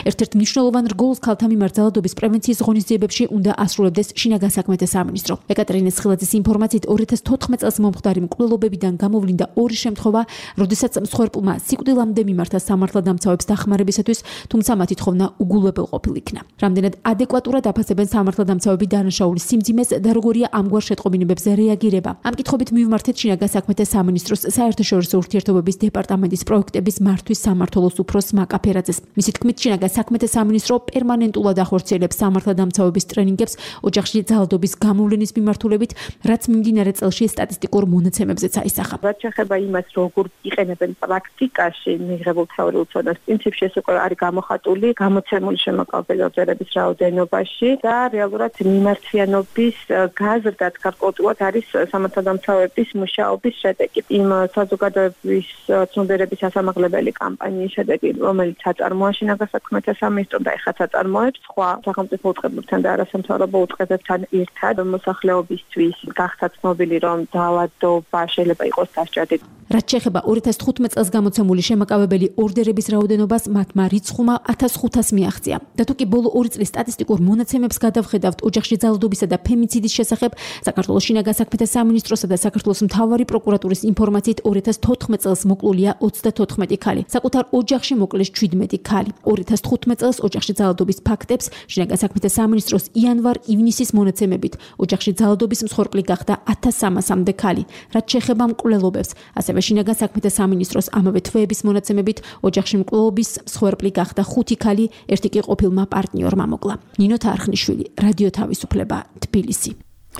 ერთ-ერთ მნიშვნელოვან რგოლს ქალთა მიმართ ძალადობის პრევენციის ღონისძიებებში უნდა ასრულებდეს შინაგან საქმეთა სამინისტრო. ეკატერინე სხილაძის ინფორმაციით ორი ათას თოთხმეტ წელს მომხდარი მკვლელობებიდან გამოვლინდა ორი შემთხვევა, როდესაც მსხვერპლმა სიკვდილამდე მიმართა სამართალდამცავებს დახმარებისათვის, თუმცა მათი თხოვნა უგულებელ ყოფილ იქნა. რამდენად ადეკვატურად აფასებენ სამართალდამცავები დანაშაულის სიმძიმეს და როგორია ამგვარ შეტყობინებებზე რეაგირება. ამ კითხვებით მივმართეთ შინაგან საქმეთა სამინისტროს საერთაშორისო ურთიერთობების დეპარტამენტის პროექტების მართვის სამმართველოს უფროს მაკა ფერაძეს. მისი თქმით, შინაგან საქმეთა სამინისტრო პერმანენტულად ახორციელებს სამართალდამცავების ტრენინგებს ოჯახში ძალადობის გამოვლენის მიმართულებით, რაც მიმდინარე წელში სტატისტიკურ მონაცემებზეც აისახა. რაც შეეხება იმას, როგორ იყენებენ პრაქტიკაში მიღებულ თეორიულ ცოდნას, პრინციპში ეს უკვე არის გამოხატული გამოცემული შემოყალიბებელ ჯერების რაოდენობაში და რეალურად მიმართიანობის გაზრდაც გარკვეულწილად არის სამართალდამცავების მუშაობის შედეგი. იმ საზოგადოების ცნობიერების ასამაღლებელი კამპანიის შედეგი, რომელიც აწარმოა შინაგან საქმეთა სამინისტრომ და ეხლა აწარმოებს სხვა სახელმწიფო უწყებებთან და არასამთავრობო უწყებებთან ერთად მოსახლეობისთვის გახდა ცნობილი, რომ ძალადობა შეიძლება იყოს დასჯადი. რაც შეეხება ორი ათას თხუთმეტ წელს გამოცემული შემაკავებელი ორდერების რაოდენობას, მათმა რიცხვმა ათას ხუთას მიაღწია. და თუ კი ბოლო ორი წლის სტატისტიკურ მონაცემებს გადავხედავთ ოჯახში ძალადობისა და ფემიციდის შესახებ, საქართველოს შინაგან საქმეთა სამინისტროსა და საქართველოს მთავარი პროკურატურის ინფორმაციით ორი ათას თოთხმეტ წელს მოკლულია ოცდათოთხმეტი ქალი. საკუთარ ოჯახში მოკლეს შვიდმეტი ქალი. ორი ათას თხუთმეტ წელს ოჯახში ძალადობის ფაქტებს შინაგან საქმეთა სამინისტროს იანვარ-ივნისის მონაცემებით ოჯახში ძალადობის მსხვერპლი გახდა ათას სამასამდე ქალი. რაც შეეხება მკვლელობებს, ასევე შინაგან საქმეთა სამინისტროს ამავე თვეების მონაცემებით ოჯახში მკვლელობის მსხვერპლი გახდა ხუთი ქალი, ერთი კი ყოფილმა პარტნიორმა მოკლა. ნინო თარხნიშვილი, რადიო თავისუფლება, თბილისი.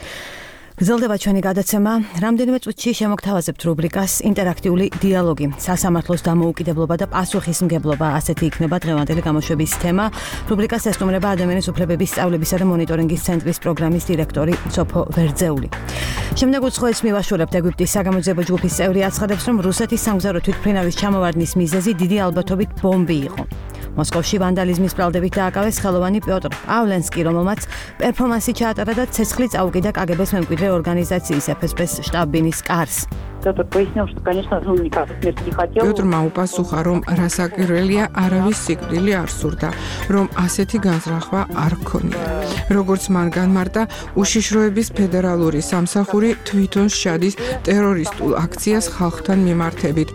გრძელდება ჩვენი გადაცემა. რამდენიმე წუთში შემოგთავაზებთ რუბრიკას ინტერაქტიული დიალოგი. სასამართლოს დამოუკიდებლობა და პასუხისმგებლობა, ასეთი იქნება დღევანდელი გამოშვების თემა. რუბრიკას ესტუმრება ადამიანის უფლებების სწავლებისა და მონიტორინგის ცენტრის პროგრამის დირექტორი სოფო ვერძეული. შემდეგ უცხოეთს მივაშორებთ. ეგვიპტის საგამოძიებო ჯგუფის წევრი აცხადებს, რომ რუსეთის სამგზავრო თვითმფრინავის ჩამოვარდნის მიზეზი დიდი ალბათობით ბომბი იყო. მოსკოვში ვანდალიზმის ბრალდებით დააკავეს ხელოვანი პიოტრ პავლენსკი, რომელმაც პერფორმანსი ჩაატარა და ცეცხლი წაუკიდა კაგებეს მემკვიდრე ორგანიზაციის ეფ ეს ბეს შტაბ-ბინის კარს. პიოტრმა უპასუხა, რომ რასაკვირველია, არავის სიკვდილი არ სურდა, რომ ასეთი განზრახვა არ ჰქონია. როგორც მან განმარტა, უშიშროების ფედერალური სამსახური თვითონ შეადის ტერორისტულ აქციას ხალხთან მიმართებით.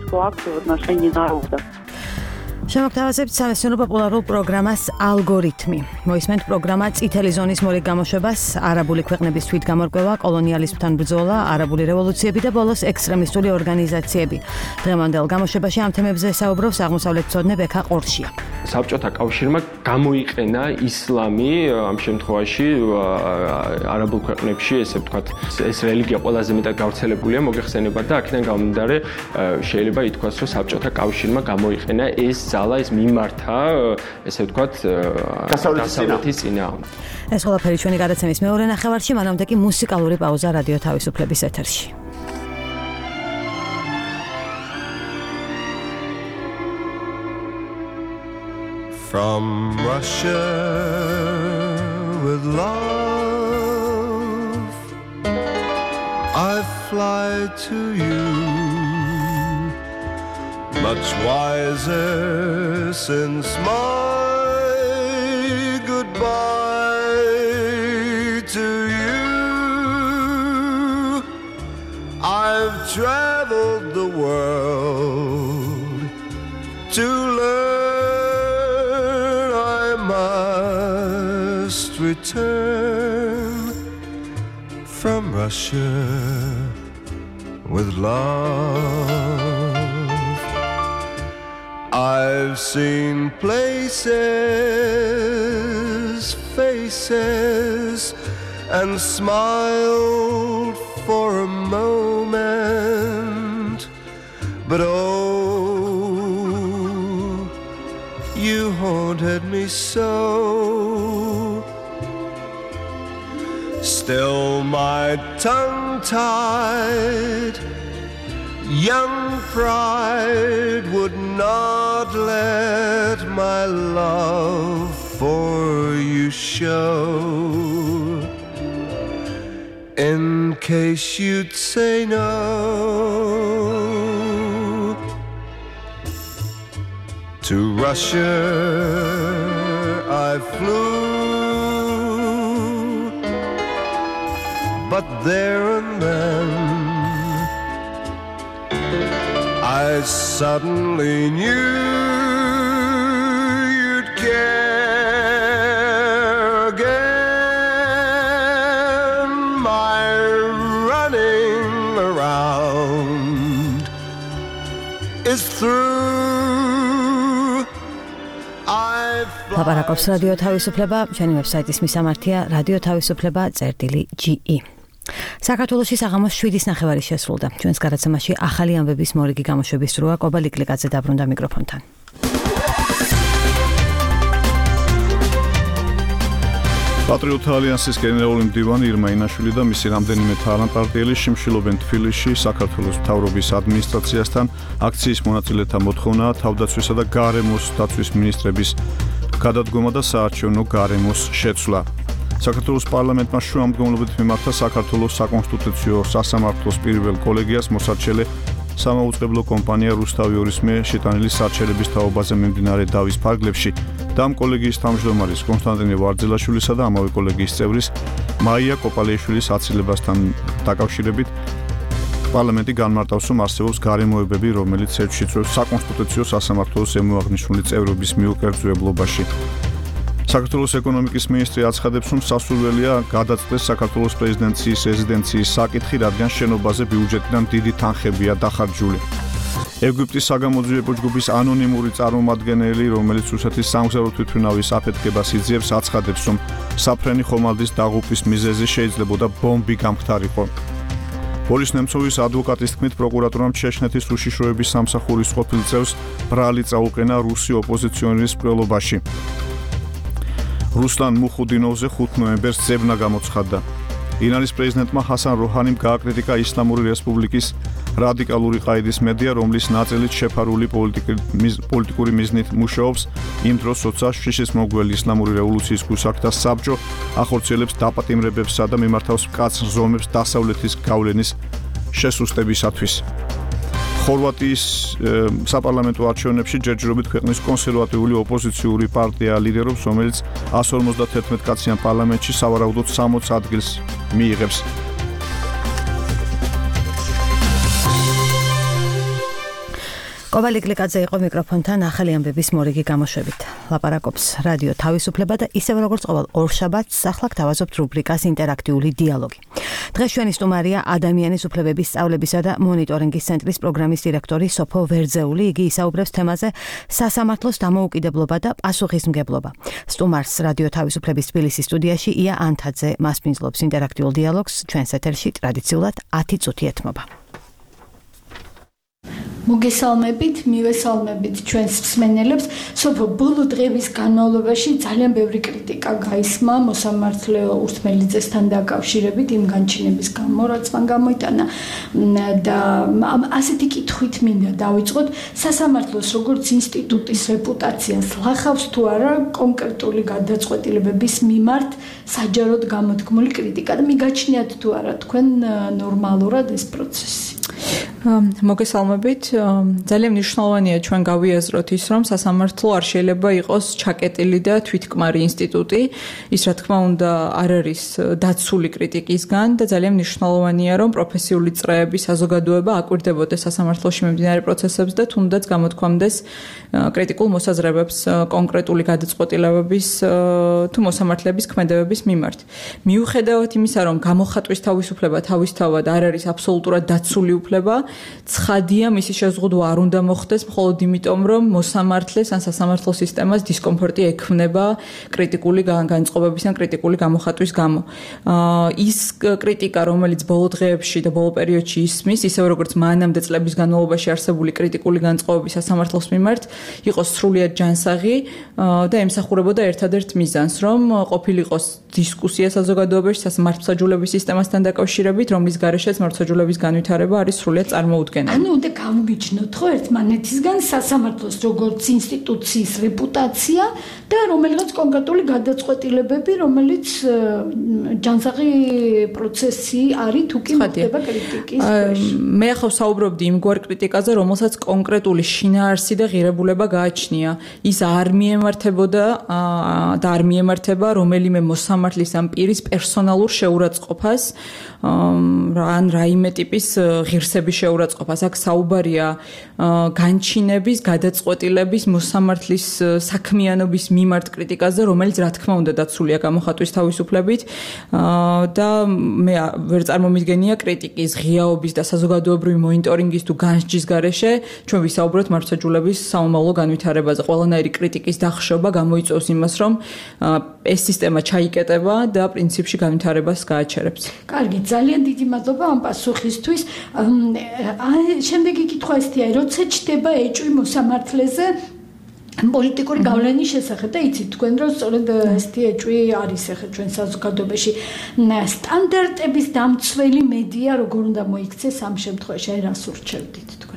შემოგთავაზებთ სამეცნიერო პოპულარულ პროგრამას ალგორითმი. მოისმენთ პროგრამა წითელი ზონის მორიგ გამოშვებას, არაბული ქვეყნების თვითგამორკვევა, კოლონიალიზმთან ბრძოლა, არაბული რევოლუციები და ბოლოს ექსტრემისტული ორგანიზაციები. დღევანდელ გამოშვებაში ამ თემებზე საუბრობს აღმოსავლეთმცოდნე ბექა ყორშია. საბჭოთა კავშირმა გამოიყენა ისლამი ამ შემთხვევაში არაბულ ქვეყნებში, ესე ვთქვათ, ეს რელიგია ყველაზე მეტად გავრცელებულია, მოგეხსენებათ და აქედან გამომდინარე შეიძლება ითქვას, რომ საბჭოთა კავშირმა გამოიყენა ეს ძალა, ეს მიმართა, ესე ვთქვათ, დასავლეთის წინააღმდეგ. ეს ყველაფერი ჩვენი გადაცემის მეორე ნახევარში, მანამდე კი მუსიკალური პაუზა რადიო თავისუფლების ეთერში. From Russia with love, I fly to you, much wiser since my goodbye to you. I've traveled the world to learn I must return from Russia with love. I've seen places, faces, and smiled for a moment, but oh, you haunted me so. Still my tongue-tied young pride would not let my love for you show. In case you'd say no, to Russia I flew, but there and then I suddenly knew you'd care again. My running around is through. ლაპარაკობს რადიო თავისუფლება, ჩვენი ვებსაიტის მისამართია რადიო თავისუფლება წერტილი ჯი ი. საქართველოში საღამოს შვიდის ნახევარი შესრულდა. ჩვენს გადაცემაში ახალი ამბების მორიგი გამოშვების დროა. კობა ლიკლიკაძე დაბრუნდა მიკროფონთან. პატრიოტთა ალიანსის გენერალური მდივანი ირმა ინაშვილი და მისი რამდენიმე თანაპარტიელი შიმშილობენ თბილისში საქართველოს მთავრობის ადმინისტრაციასთან. აქციის მონაწილეთა მოთხოვნაა თავდაცვისა და გარემოს დაცვის მინისტრების გადადგომა და საარჩევნო გარემოს შეცვლა. საქართველოს პარლამენტმა შუამდგომლობით მიმართა საქართველოს საკონსტიტუციო სასამართლოს პირველ კოლეგიას მოსარჩელე სამაუწყებლო კომპანია რუსთავი ორის მიერ შეტანილი სარჩელების თაობაზე მიმდინარე დავის ფარგლებში და ამ კოლეგიის თავმჯდომარის კონსტანტინე ვარძელაშვილისა და ამავე კოლეგიის წევრის მაია კოპალეიშვილის აცილებასთან დაკავშირებით პარლამენტი განმარტავს, რომ არსებობს გარემოებები, რომელიც ერთში წვევს საკონსტიტუციო სასამართლოს ზემოაღნიშნული წევრობის მიუკერძოებლობაში. საქართველოს ეკონომიკის მინისტრი აცხადებს, რომ სასურველია გადაწყვეტს საქართველოს პრეზიდენციის რეზიდენციის საკითხი, რადგან შენობაზე ბიუჯეტიდან დიდი თანხებია დახარჯული. ეგვიპტის საგამოძიებო ჯგუფის ანონიმური წარმომადგენელი, რომელიც რუსეთის სამგზავრო თვითმფრინავის აფეთქებას იძიებს, აცხადებს, რომ საფრენი ხომალდის დაღუპვის მიზეზი შეიძლებოდა ბომბი გამხდარიყო. ბორის ნემცოვის ადვოკატის თქმით, პროკურატურამ ჩეჩნეთის უშიშროების სამსახურის ყოფილ წევრს ბრალი წაუყენა რუსი ოპოზიციონერის მკვლელობაში. რუსლან მუხუდინოვზე ხუთი ნოემბერს ძებნა გამოცხადდა. ირანის პრეზიდენტმა ჰასან როჰანიმ გააკრიტიკა ისლამური რესპუბლიკის რადიკალური ყაიდის მედია, რომლის ნაწილით შეფარული პოლიტიკური მიზნით მუშაობს, იმ დროს როცა შიშის მოგველი ისლამური რევოლუციის გუსაკთა საბჭო ახორციელებს დაპატიმრებებსა და მიმართავს მკაცრ ზომებს დასავლეთის გავლენის შესუსტებისათვის. ხორვატიის საპარლამენტო არჩევნებში ჯერჯერობით ქვეყნის კონსერვატიული ოპოზიციური პარტია ლიდერობს, რომელიც εκατს ორმოცდაათერთმეტ კაციან პარლამენტში სავარაუდოდ სამოცი ადგილს მიიღებს. კობა ლიკლიკაძე იყო მიკროფონთან ახალი ამბების მორიგი გამოშვებით. ლაპარაკობს რადიო თავისუფლება და ისევ როგორც ყოველ ორშაბათს ახლა გთავაზობთ რუბრიკას ინტერაქტიული დიალოგი. დღეს ჩვენი სტუმარია ადამიანის უფლებების სწავლებისა და მონიტორინგის ცენტრის პროგრამის დირექტორი სოფო ვერძეული. იგი ისაუბრებს თემაზე სასამართლოს დამოუკიდებლობა და პასუხისმგებლობა. სტუმარს რადიო თავისუფლების თბილისის სტუდიაში ია ანთაძე მასპინძლობს ინტერაქტიულ დიალოგს. ჩვენს ეთერში ტრადიციულად ათი წუთი ეთმობა. მოგესალმებით, მივესალმებით ჩვენს მსმენელებს. სოფო ბოლო დღეების განმავლობაში ძალიან ბევრი კრიტიკა გაისმა მოსამართლე ურთმელიძესთან დაკავშირებით იმ განჩინების გამო, რაც მან გამოიტანა და ასეთი კითხვით მინდა დავიწყოთ, სასამართლოს როგორც ინსტიტუტის რეპუტაციას ლახავს თუ არა კონკრეტული გადაწყვეტილებების მიმართ საჯაროდ გამოთქმული კრიტიკა და მიგაჩნიათ თუ არა თქვენ ნორმალურად ეს პროცესი? მოგესალმებით. ძალიან მნიშვნელოვანია ჩვენ გავიაზროთ ის, რომ სასამართლო არ შეიძლება იყოს ჩაკეტილი და თვითკმარი ინსტიტუტი. ის რა თქმა უნდა არ არის დაცული კრიტიკისგან და ძალიან მნიშვნელოვანია, რომ პროფესიული წრეები, საზოგადოება აკვირდებოდეს სასამართლოში მიმდინარე პროცესებს და თუნდაც გამოთქვამდეს კრიტიკულ მოსაზრებებს კონკრეტული გადაწყვეტილებების თუ მოსამართლეების ქმედებების მიმართ. მიუხედავად იმისა, რომ გამოხატვის თავისუფლება თავისთავად არ არის აბსოლუტურად დაცული უფლება, ცხადია მისი შეზღუდვა არ უნდა მოხდეს მხოლოდ იმიტომ, რომ მოსამართლეს ან სასამართლო სისტემას დისკომფორტი ექმნება კრიტიკული განწყობების ან კრიტიკული გამოხატვის გამო. ის კრიტიკა, რომელიც ბოლო დღეებში და ბოლო პერიოდში ისმის, ისევ როგორც მანამდე წლების განმავლობაში არსებული კრიტიკული განწყობები სასამართლოს მიმართ, იყოს სრულიად ჯანსაღი და ემსახურებოდა ერთადერთ მიზანს, რომ ყოფილიყოს დისკუსია საზოგადოებაში მართლმსაჯულების სისტემასთან დაკავშირებით, რომლის გარეშეც მართლმსაჯულების განვითარება არის სრულიად სრულიად წარმოუდგენელი. ანუ უნდა გამიჯნოთ ხო ერთმანეთისგან სასამართლოს როგორც ინსტიტუციის რეპუტაცია და რომელიღაც კონკრეტული გადაწყვეტილებები, რომელიც ჯანსაღი პროცესი არის თუ კი მოხდება კრიტიკის ქვეშ. მე ახლა საუბრობდი იმგვარ კრიტიკაზე, რომელსაც კონკრეტული შინაარსი და ღირებულება გააჩნია. ის არ მიემართებოდა და არ მიემართება რომელიმე მოსამართლის ამ პირის პერსონალურ შეურაცხყოფას ან რაიმე ტიპის ღირსების შეურაცხყოფას. აქ საუბარია განჩინების, გადაწყვეტილების, მოსამართლის საქმიანობის მიმართ კრიტიკაზე, რომელიც რა თქმა უნდა დაცულია გამოხატვის თავისუფლებით და მე ვერ წარმომიდგენია კრიტიკის, ღიაობის და საზოგადოებრივი მონიტორინგის თუ განსჯის გარეშე ჩვენ ვისაუბროთ მართლმსაჯულების საომავლო განვითარებაზე. ყველანაირი კრიტიკის დახშობა გამოიწვევს იმას, რომ ეს სისტემა ჩაიკეტება და პრინციპში განვითარებას გააჩერებს. კარგი, ძალიან დიდი მადლობა ამ პასუხისთვის. შემდეგი კითხვა ესეთი, როცა ჩდება ეჭვი მოსამართლეზე პოლიტიკური გავლენის შესახებ და იცით თქვენ რომ სწორედ ესეთი ეჭვი არის ახლა ჩვენ საზოგადოებაში სტანდარტების დამცველი მედია როგორ უნდა მოიქცეს ამ შემთხვევაში აი რას ურჩევდით თქვენ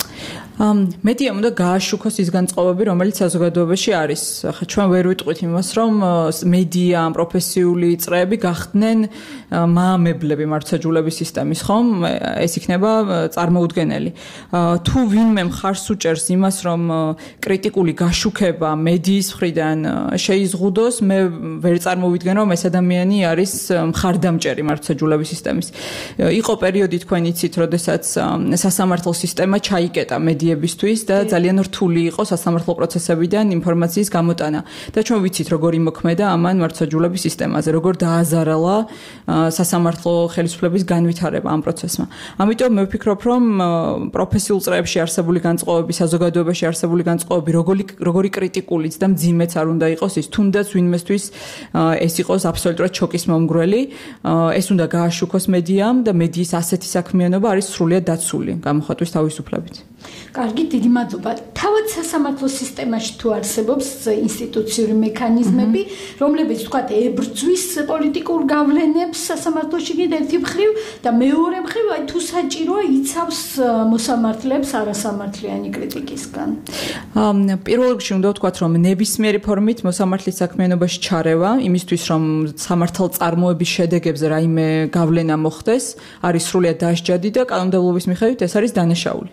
მედია უნდა გააშუქოს ის განწყობები რომელიც საზოგადოებაში არის ახლა ჩვენ ვერ ვიტყვით იმას რომ მედია პროფესიული წრეები გახდნენ მაამებლები მართლმსაჯულების სისტემის ხომ ეს იქნება წარმოუდგენელი თუ ვინმე მხარს უჭერს იმას რომ კრიტიკული გაშუქება მედიის მხრიდან შეიზღუდოს მე ვერ წარმოვიდგენ რომ ეს ადამიანი არის მხარდამჭერი მართლმსაჯულების სისტემის იყო პერიოდი თქვენ იცით როდესაც სასამართლო სისტემა ჩაიკეტა მედიებისთვის და ძალიან რთული იყო სასამართლო პროცესებიდან ინფორმაციის გამოტანა და ჩვენ ვიცით როგორ იმოქმედა ამან მართლმსაჯულების სისტემაზე როგორ დააზარალა სასამართლო ხელისუფლების განვითარება ამ პროცესმა. ამიტომ მე ვფიქრობ, რომ პროფესიულ წრეებში არსებული განწყობები, საზოგადოებაში არსებული განწყობები, როგორი როგორი კრიტიკულიც და მძიმეც არ უნდა იყოს ის, თუნდაც ვინმესთვის ეს იყოს აბსოლუტურად შოკის მომგვრელი, ეს უნდა გააშუქოს მედიამ და მედიის ასეთი საქმიანობა არის სრულიად დაცული გამოხატვის თავისუფლებით. კარგი, დიდი მადლობა. თავად სასამართლო სისტემაში თუ არსებობს ინსტიტუციური მექანიზმები, რომლებიც თქვა ებრძვის პოლიტიკურ გავლენებს სასამართლოში ერთი მხრივ და მეორე მხრივ აი თუ საჭიროა იცავს მოსამართლეებს არასამართლიანი კრიტიკისგან. პირველ რიგში უნდა ვთქვათ, რომ ნებისმიერი ფორმით მოსამართლის საქმიანობაში ჩარევა, იმისთვის რომ სამართალ წარმოების შედეგებზე რაიმე გავლენა მოხდეს, არის სრულიად დასჯადი და კანონმდებლობის მიხედვით ეს არის დანაშაული.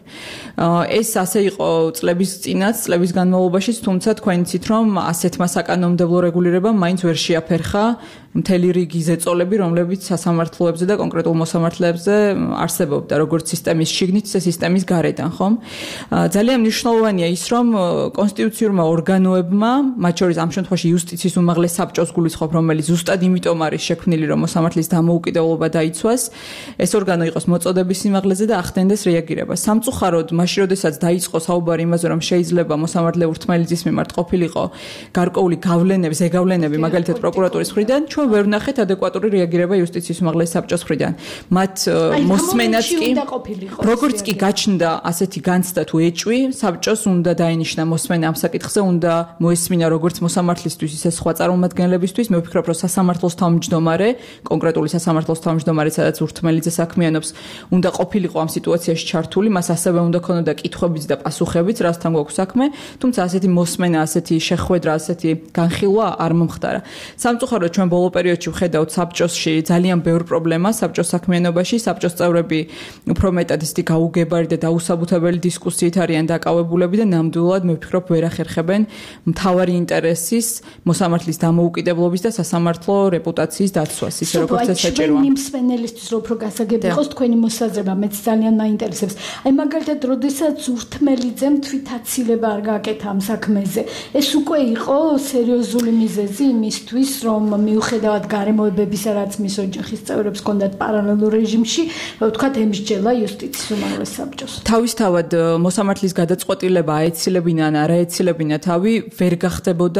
ეს ასე იყო წლების წინაც, წლების განმავლობაშიც, თუმცა თქვენ იცით, რომ ასეთმა საკანონმდებლო რეგულირებამ მაინც ვერ შეაფერხა მთელი რიგი ზეწოლები, რომლებიც სასამართლოებზე და კონკრეტულ მოსამართლეებზე არსებობდა, როგორც სისტემის შიგნით, ისე სისტემის გარედან, ხომ? ძალიან მნიშვნელოვანია ის, რომ კონსტიტუციურმა ორგანოებმა, მათ შორის ამ შემთხვევაში იუსტიციის უმაღლეს საბჭოს გულისხმობ, რომელიც ზუსტად იმიტომ არის შექმნილი, რომ მოსამართლის დამოუკიდებლობა დაიცვას, ეს ორგანო იყოს მოწოდების სიმაღლეზე და ახდენდეს რეაგირებას. სამწუხაროდ, მაშინ როდესაც დაიწყო საუბარი იმაზე, რომ შეიძლება მოსამართლე ურთმელიძის მიმართ ყოფილიყო გარკვეული გავლენები, ზეგავლენები, მაგალითად პროკურატურის მხრიდან, ჩვენ ვერ ვნახეთ ადეკვატური რეაგირება იუსტიციის უმაღლეს საბჭოს მხრიდან. მათ მოსმენაც კი როგორც კი გაჩნდა ასეთი განცდა თუ ეჭვი, საბჭოს უნდა დაენიშნა მოსმენა ამ საკითხზე, უნდა მოესმინა როგორც მოსამართლისთვის, ისე სხვა წარმომადგენლებისთვის. მე ვფიქრობ, რომ სასამართლოს თავმჯდომარე, კონკრეტული სასამართლოს თავმჯდომარე, სადაც ურთმელიძე საქმიანობს, უნდა ყოფილიყო ამ სიტუაციაში ჩართული, მას ასევე უნდა ქონოდა კითხვებიც და პასუხებიც, რასთან გვაქვს საქმე, თუმცა ასეთი მოსმენა, ასეთი შეხვედრა, ასეთი განხილვა არ მომხდარა. სამწუხაროდ ჩვენ ბოლო პერიოდში ვხედავთ საბჭოსში ძალიან ბევრ პრობლემას საბჭოს საქმიანობაში, საბჭოს წევრები უფრო მეტად ისეთი გაუგებარი და დაუსაბუთებელი დისკუსიით არიან დაკავებულები და ნამდვილად მე ვფიქრობ ვერ ახერხებენ მთავარი ინტერესის მოსამართლის დამოუკიდებლობის და სასამართლო რეპუტაციის დაცვას, ისე როგორც ეს საჭიროა. ჩვენი მსმენელისთვის რო უფრო გასაგები იყოს თქვენი მოსაზრება, მეც ძალიან მაინტერესებს. აი მაგალითად, როდესაც ურთმელიძემ თვითაცილება არ გააკეთა ამ საქმეზე, ეს უკვე იყო სერიოზული მიზეზი იმისთვის, რომ მიუხედავად გარემოებებისა, რაც მის ოჯახის წევრებს ჰქონდათ პარალელურ რეჟიმში, ვთქვათ, ემსჯელა იუსტიციის უმაღლეს საბჭოს. თავისთავად მოსამართლის გადაწყვეტილება აეცილებინა ან არ აეცილებინა თავი ვერ გახდებოდა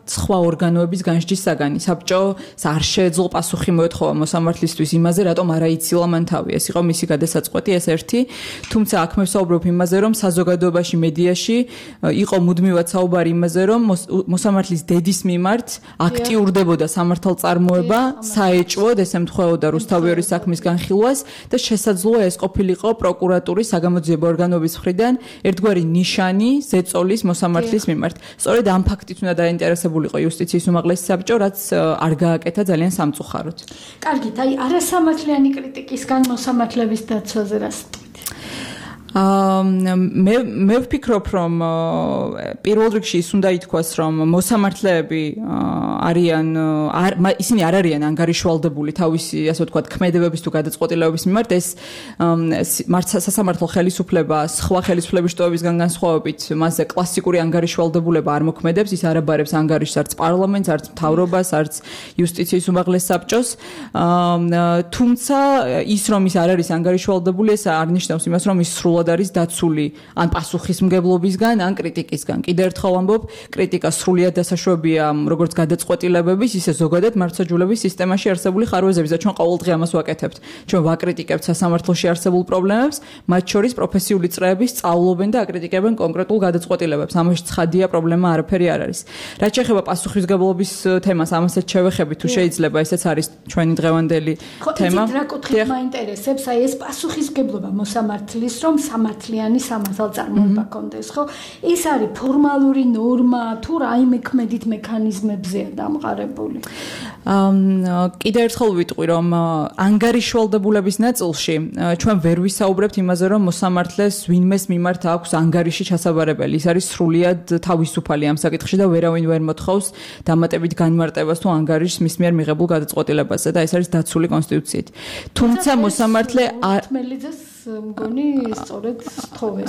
სხვა ორგანოების განსჯის საგანი. საბჭო არ შეეძლო პასუხი მოეთხოვა მოსამართლისთვის იმაზე, რატომ არ აიცილა მან თავი. ეს იყო მისი გადასაწყვეტი, ეს ერთი. თუმცა აქ მე ვსაუბრობ იმაზე, რომ საზოგადოებაში, მედიაში იყო მუდმივად საუბარი იმაზე, რომ მოსამართლის დედის მიმართ აქტიურდებოდა სამართალწარმოება, საეჭვოდ ეს ემთხვეოდა რუსთავიორის საქმის განხილვას და შესაძლოა ეს ყოფილიყო პროკურატურის საგამოძიებო ორგანოების მხრიდან ერთგვარი ნიშანი ზეწოლის მოსამართლის მიმართ. სწორედ ამ ფაქტით უნდა დაინტერესებულიყო იუსტიციის უმაღლესი საბჭო, რაც არ გააკეთა ძალიან სამწუხაროდ. კარგით, აი არასამართლიანი კრიტიკისგან მოსამართლების დაცვაზე რას თქვით? აა მე მე ვფიქრობ, რომ პირველ რიგში ის უნდა ითქვას, რომ მოსამართლეები არიან ისინი არ არიან ანგარიშვალდებული თავისი, ასე ვთქვათ, ქმედებების თუ გადაწყვეტილებების მიმართ. ეს სასამართლო ხელისუფლება სხვა ხელისუფლების შტოებისგან განსხვავებით მასზე კლასიკური ანგარიშვალდებულება არ მოქმედებს, ის არ აბარებს ანგარიშს არც პარლამენტს, არც მთავრობას, არც იუსტიციის უმაღლეს საბჭოს. თუმცა ის რომ ის არ არის ანგარიშვალდებული, ეს არ ნიშნავს იმას, რომ ის სრულად არის დაცული ან პასუხისმგებლობისგან, ან კრიტიკისგან. კიდევ ერთხელ ვამბობ, კრიტიკა სრულიად დასაშვებია როგორც გადაწყვეტილებების, ისე ზოგადად მართლმსაჯულების სისტემაში არსებული ხარვეზების და ჩვენ ყოველდღე ამას ვაკეთებთ. ჩვენ ვაკრიტიკებთ სასამართლოში არსებულ პრობლემებს, მათ შორის პროფესიული წრეების სწავლობენ და აკრიტიკებენ კონკრეტულ გადაწყვეტილებებს. ამაში ცხადია პრობლემა არაფერი არ არის. რაც შეეხება პასუხისმგებლობის თემას, ამასაც შევეხებით თუ შეიძლება, ესეც არის ჩვენი დღევანდელი თემა. ხო, იცით რა კუთხით მაინტერესებს, აი ეს პასუხისმგებლობა მოსამართლის, რომ სამართლიანი სამართალწარმოება კონდეს, ხო? ეს არის ფორმალური ნორმა თუ რაიმე ქმედით მექანიზმებზეა დამყარებული? აა კიდევ ერთხელ ვიტყვი, რომ ანგარიშვალდებულების ნაწილში ჩვენ ვერ ვისაუბრებთ იმაზე, რომ მოსამართლეს ვინმეს მიმართ აქვს ანგარიში ჩასაბარებელი. ის არის სრულიად თავისუფალი ამ საკითხში და ვერავინ ვერ მოთხოვს დამატებით განმარტებას თუ ანგარიშს მის მიერ მიღებულ გადაწყვეტილებაზე და ეს არის დაცული კონსტიტუციით. თუმცა მოსამართლე მგონი სწორედ თხოვეს.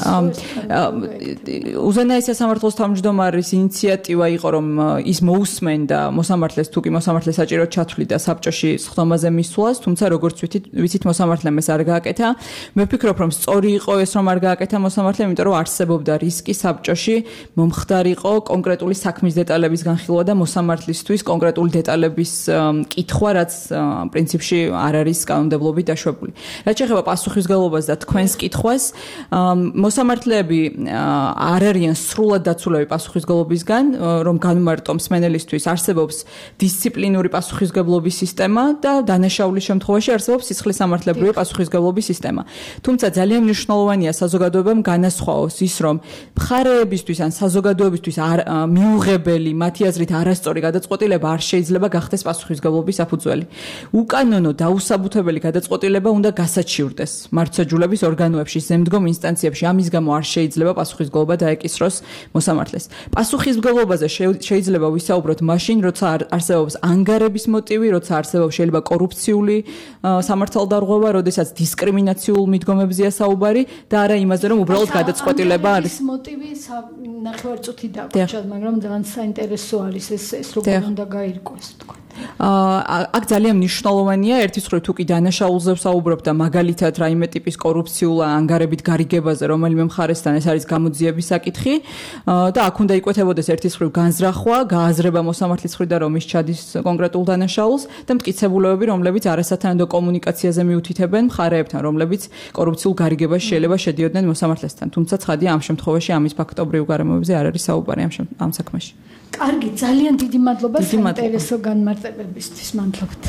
უზენაესი სასამართლოს თავმჯდომარის ინიციატივა იყო, რომ ის მოусმენდა მოსამართლეს თუ კი მოსამართლე საჭიროდ ჩათვლიდა საბჭოში სხდომაზე მისვლას, თუმცა როგორც ვიცით მოსამართლემ ეს არ გააკეთა. მე ვფიქრობ, რომ სწორი იყო ეს, რომ არ გააკეთა მოსამართლემ, იმიტომ რომ არსებობდა რისკი საბჭოში მომხდარიყო კონკრეტული საქმის დეტალების განხილვა და მოსამართლისთვის კონკრეტული დეტალების კითხვა, რაც პრინციპში არ არის კანონმდებლობით დაშვებული. რაც შეეხება პასუხისმგებლობას და თქვენს კითხვას, მოსამართლეები არ არიან სრულად დაცულები პასუხისმგებლობისგან, რომ განმარტო მსმენელისთვის არსებობს დისციპლინური პასუხისმგებლობის სისტემა და დანაშაულის შემთხვევაში არსებობს სისხლის სამართლებრივი პასუხისმგებლობის სისტემა. თუმცა ძალიან მნიშვნელოვანია საზოგადოებამ განასხვაოს ის, რომ მხარეებისთვის ან საზოგადოებისთვის მიუღებელი, მათი აზრით არასწორი გადაწყვეტილება არ შეიძლება გახდეს პასუხისმგებლობის საფუძველი. უკანონო დაუსაბუთებელი გადაწყვეტილება უნდა გასაჩივრდეს მართლმსაჯულების ორგანოებში, ზემდგომ ინსტანციებში. ამის გამო არ შეიძლება პასუხისმგებლობა დაეკისროს მოსამართლეს. პასუხისმგებლობაზე შეიძლება ვისაუბროთ მაშინ, როცა არსებობს ანგარების მოტივი, როცა არსებობს შეიძლება კორუფციული სამართალდარღვევა, როდესაც დისკრიმინაციულ მიდგომებზეა საუბარი და არა იმაზე, რომ უბრალოდ გადაწყვეტილება არის. ეს მოტივი ნახევარწუთი დაგვრჩათ, მაგრამ ძალიან საინტერესო არის ეს ეს როგორ უნდა გაირკვეს თქვა. აქ ძალიან მნიშვნელოვანია ერთის მხრივ თუ კი დანაშაულზე ვსაუბრობ და მაგალითად რაიმე ტიპის კორუფციულ ანგარებით გარიგებაზე, რომელიმე მხარესთან ეს არის გამოძიების საკითხი და აქ უნდა იკვეთებოდეს ერთის მხრივ განზრახვა, გააზრება მოსამართლის მხრიდან რომ ის ჩადის კონკრეტულ დანაშაულს და მტკიცებულებები, რომლებიც არასათანადო კომუნიკაციაზე მიუთითებენ მხარეებთან, რომლებიც კორუფციულ გარიგებას შეიძლება შედიოდნენ მოსამართლესთან. თუმცა ცხადია ამ შემთხვევაში ამის ფაქტობრივ გარემოებზე არ არის საუბარი ამ ამ საქმეში. კარგი, ძალიან დიდი მადლობა საინტერესო განმარტებებისთვის. მადლობთ.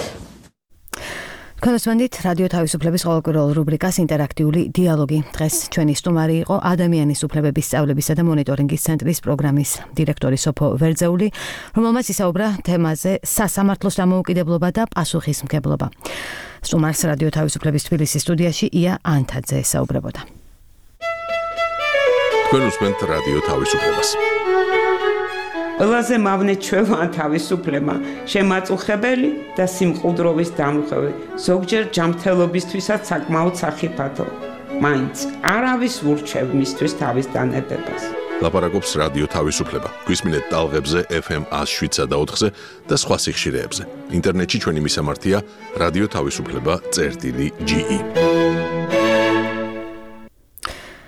კონსვენდით რადიო თავისუფლების ყოველკვირეულ რუბრიკას ინტერაქტიული დიალოგი. დღეს ჩვენი სტუმარი იყო ადამიანის უფლებების სწავლებისა და მონიტორინგის ცენტრის პროგრამის დირექტორი სოფო ვერძეული, რომელმაც ისაუბრა თემაზე სასამართლოს დამოუკიდებლობა და პასუხისმგებლობა. სტუმარს რადიო თავისუფლების თბილისის სტუდიაში ია ანთაძე ესაუბრებოდა. თქვენ უსმენთ რადიო თავისუფლებას. ყველაზე მავნე ჩვევა თავისუფლება, შემაწუხებელი და სიმყუდროვის დამრღვევი, ზოგჯერ ჯანმრთელობისთვისაც საკმაოდ სახიფათო. მაინც არავის ურჩევ მისთვის თავის დანებებას. ლაპარაკობს რადიო თავისუფლება. გვისმინეთ ტალღებზე ეფ ემ ას შვიდსა და ოთხზე და სხვა სიხშირეებზე. ინტერნეტში ჩვენი მისამართია რადიო თავისუფლება წერტილი ჯი ი.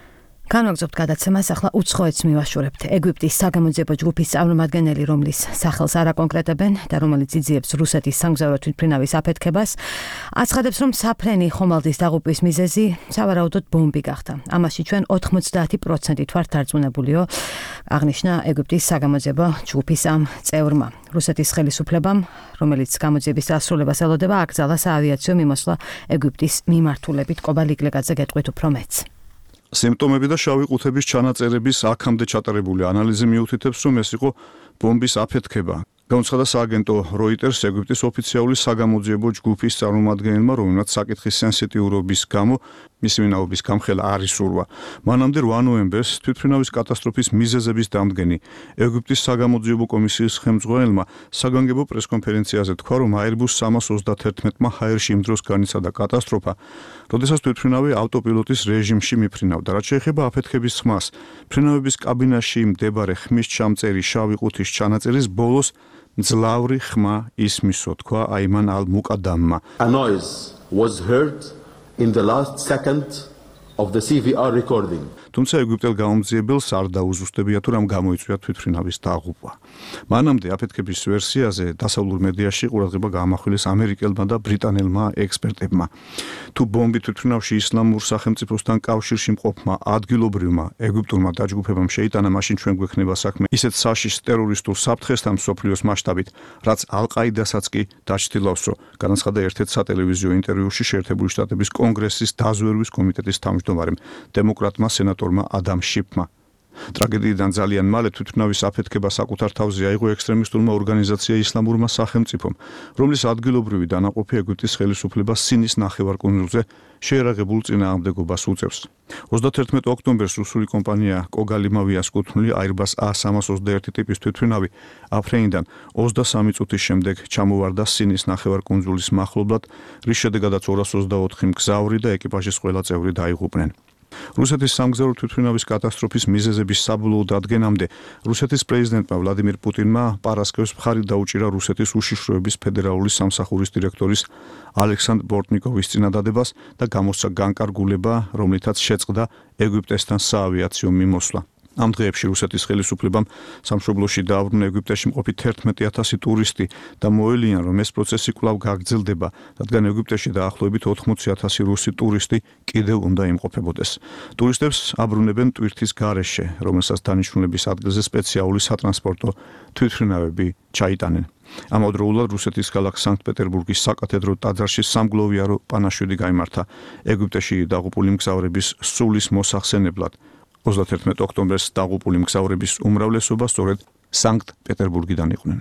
განვაგრძობთ გადაცემას, ახლა უცხოეთს მივაშორებთ. ეგვიპტის საგამოძიებო ჯგუფის წარმომადგენელი, რომლის სახელს არ აკონკრეტებენ და რომელიც იძიებს რუსეთის სამგზავრო თვითმფრინავის აფეთქებას, აცხადებს, რომ საფრენი ხომალდის დაღუპვის მიზეზი სავარაუდოდ ბომბი გახდა. ამაში ჩვენ ოთხმოცდაათი პროცენტით ვართ დარწმუნებულიო, აღნიშნა ეგვიპტის საგამოძიებო ჯგუფის ამ წევრმა. რუსეთის ხელისუფლებამ, რომელიც გამოძიების დასრულებას ელოდება, აკრძალა საავიაციო მიმოსვლა ეგვიპტის მიმართულებით. კობალ იგლეგაძე გეტყვით უფრო მეც. სიმპტომები და შავი ყუთების ჩანაწერების აქამდე ჩატარებული ანალიზი მიუთითებს, რომ ეს იყო ბომბის აფეთქება. Განცხადა სააგენტო Reuters ეგვიპტის ოფიციალური საგამოძიებო ჯგუფის წარმომადგენელმა, რომელმაც საკითხის სენსიტიურობის გამო მისი ვინაობის გამხელა არ ისურვა. მანამდე რვა ნოემბერს თვითმფრინავის კატასტროფის მიზეზების დამდგენი ეგვიპტის საგამოძიებო კომისიის ხელმძღვანელმა საგანგებო პრესკონფერენციაზე თქვა, რომ Airbus სამას ოცდაათმა ჰაერში იმ დროს განიცადა კატასტროფა, როდესაც თვითმფრინავი ავტოპილოტის რეჟიმში მიფრინავდა. რაც შეეხება აფეთქების ხმას, მფრინავების კაბინაში მდებარე ხმის ჩამწერი შავი ყუთის ჩანაწერის ბოლოს ძლავრი ხმა ისმისო, თქვა აიმან ალ-მუკადამმა. A noise was heard in the last second of the C V R recording. თუმცა ეგვიპტელ გამომძიებელს არ დაუზუსტებია თუ რამ გამოიწვია თვითმფრინავის დაღუპვა. მანამდე აფეთქების ვერსიაზე დასავლურ მედიაში ყურადღება გაამახვილეს ამერიკელმა და ბრიტანელმა ექსპერტებმა. თუ ბომბი თვითმფრინავში ისლამურ სახელმწიფოსთან კავშირში მყოფმა ადგილობრივმა ეგვიპტურმა დაჯგუფებამ შეიტანა, მაშინ ჩვენ გვექნება საქმე ისეთ საშიშ ტერორისტულ საფრთხესთან მსოფლიოს მასშტაბით, რაც ალ-ყაიდასაც კი დაჩtildeავსო, განაცხადა ერთ-ერთ სატელევიზიო ინტერვიუში შეერთებული შტატების კონგრესის დაზვერვის კომიტეტის თავმჯდომარემ, დემოკრატმა სენატორმა ადამ შიფმა. ტრაგედიიდან ძალიან მალე თვითმფრინავის აფეთქება საკუთარ თავზე აიღო ექსტრემისტულმა ორგანიზაცია ისლამურმა სახელმწიფომ, რომლის ადგილობრივი დანაყოფი ეგვიპტის ხელისუფლებას სინის ნახევარკუნძულზე შეერაღებულ წინააღმდეგობას უწევს. ოცდათერთმეტ ოქტომბერს რუსული კომპანია კოგალიმავიას კუთვნილი Airbus A სამას ოცდაერთი ტიპის თვითმფრინავი აფრენიდან ოცდასამი წუთის შემდეგ ჩამოვარდა სინის ნახევარკუნძულის მახლობლად, რის შედეგადაც ორას ოცდაოთხი მგზავრი და ეკიპაჟის ყველა წევრი დაიღუპნენ. რუსეთის სამგზავრო თვითმფრინავის კატასტროფის მიზეზების საბოლოო დადგენამდე რუსეთის პრეზიდენტმა ვლადიმირ პუტინმა პარასკევს მხარი დაუჭირა რუსეთის უშიშროების ფედერალური სამსახურის დირექტორის ალექსანდრ ბორტნიკოვის წინადადებას და გამოსცა განკარგულება, რომლითაც შეწყდა ეგვიპტესთან საავიაციო მიმოსვლა. ამ დღეებში რუსეთის ხელისუფლებამ სამშობლოში დააბრუნა ეგვიპტეში მყოფი თერთმეტი ათასი ტურისტი და მოელიან, რომ ეს პროცესი კვლავ გაგრძელდება, რადგან ეგვიპტეში დაახლოებით ოთხმოცი ათასი რუსი ტურისტი კიდევ უნდა იმყოფებოდეს. ტურისტებს აბრუნებენ ტვირთის გარეშე, რომელსაც დანიშნულების ადგილზე სპეციალური სატრანსპორტო თვითმფრინავები ჩაიტანენ. ამავდროულად რუსეთის ქალაქ სანქტ-პეტერბურგის საკათედრო ტაძარში სამგლოვიარო პანაშვიდი გაიმართა ეგვიპტეში დაღუპული მგზავრების სულის მოსახსენებლად. ოცდათერთმეტ ოქტომბერს დაღუპული მგზავრების უმრავლესობა სწორედ სანქტ-პეტერბურგიდან იყვნენ.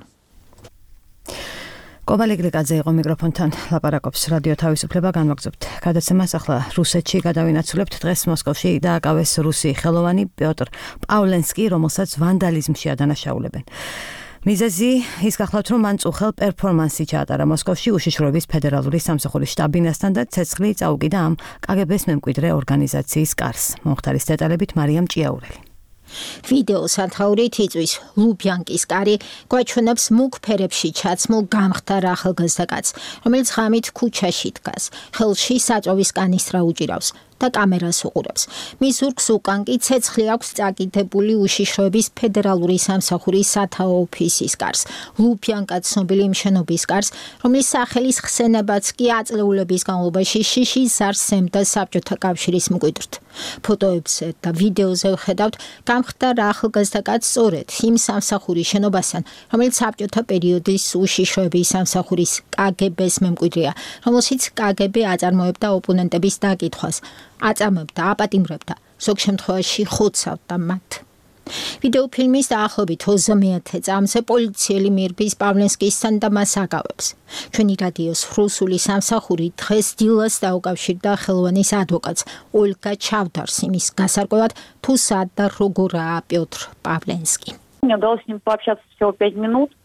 კობალ იგლეგაძე იყო მიკროფონთან, ლაპარაკობს რადიო თავისუფლება. განვაგრძობთ გადაცემას, ახლა რუსეთში გადავინაცვლებთ. დღეს მოსკოვში დააკავეს რუსი ხელოვანი პიოტრ პავლენსკი, რომელსაც ვანდალიზმში ადანაშაულებენ. მიზეზი ის გახლავთ, რომ მან წუხელ პერფორმანსი ჩაატარა მოსკოვში უშიშროების ფედერალური სამსახურის შტაბინასთან და ცეცხლი წაუგიდა ამ კაგებეს მემკვიდრე ორგანიზაციის კარს. მომხდარის დეტალებით მარიამ ჭიაურელი. ვიდეოს ათაურით იწვის ლუბიანკის კარი გვაჩვენებს მუქ ფერებში ჩაცმულ გამხდარ ახალგაზრდა კაცს, რომელიც ღამით ქუჩაში დგას, ხელში საწვავის კანისტრა უჭირავს და კამერას უყურებს. მის ზურგს უკან კი ცეცხლი აქვს წაკიდებული უშიშროების ფედერალური სამსახურის სათაო ოფისის კარს, ლუბიანკა ცნობილი მშენობის კარს, რომლის სახელის ხსენებაც კი აწლეულების განმავლობაში შიშის ზარს სცემდა საბჭოთა კავშირის მკვიდრთ. ფოტოებზე და ვიდეოზე ვხედავთ გამხდარ ახალგაზრდა კაცს სწორედ იმ სამსახურის შენობასთან, რომელიც საბჭოთა პერიოდის უშიშროების სამსახურის კაგებეს მემკვიდრეა, რომელშიც კაგები აწარმოებდა ოპონენტების დაკითხვას, აწამებდა, აპატიმრებდა, ზოგ შემთხვევაში ხოცავდა მათ. ვიდეოფილმის დაახლოებით ოცდამეათე წამზე პოლიციელი მირბის პავლენსკისთან და მას აკავებს. ჩვენი რადიოს რუსული სამსახური დღეს დილას დაუკავშირდა ხელოვანის ადვოკატს ოლგა ჩავდარს იმის გასარკვევად, თუ სად და როგორაა პიოტრ პავლენსკი. Мне удалось с ним пообщаться всего пять минут.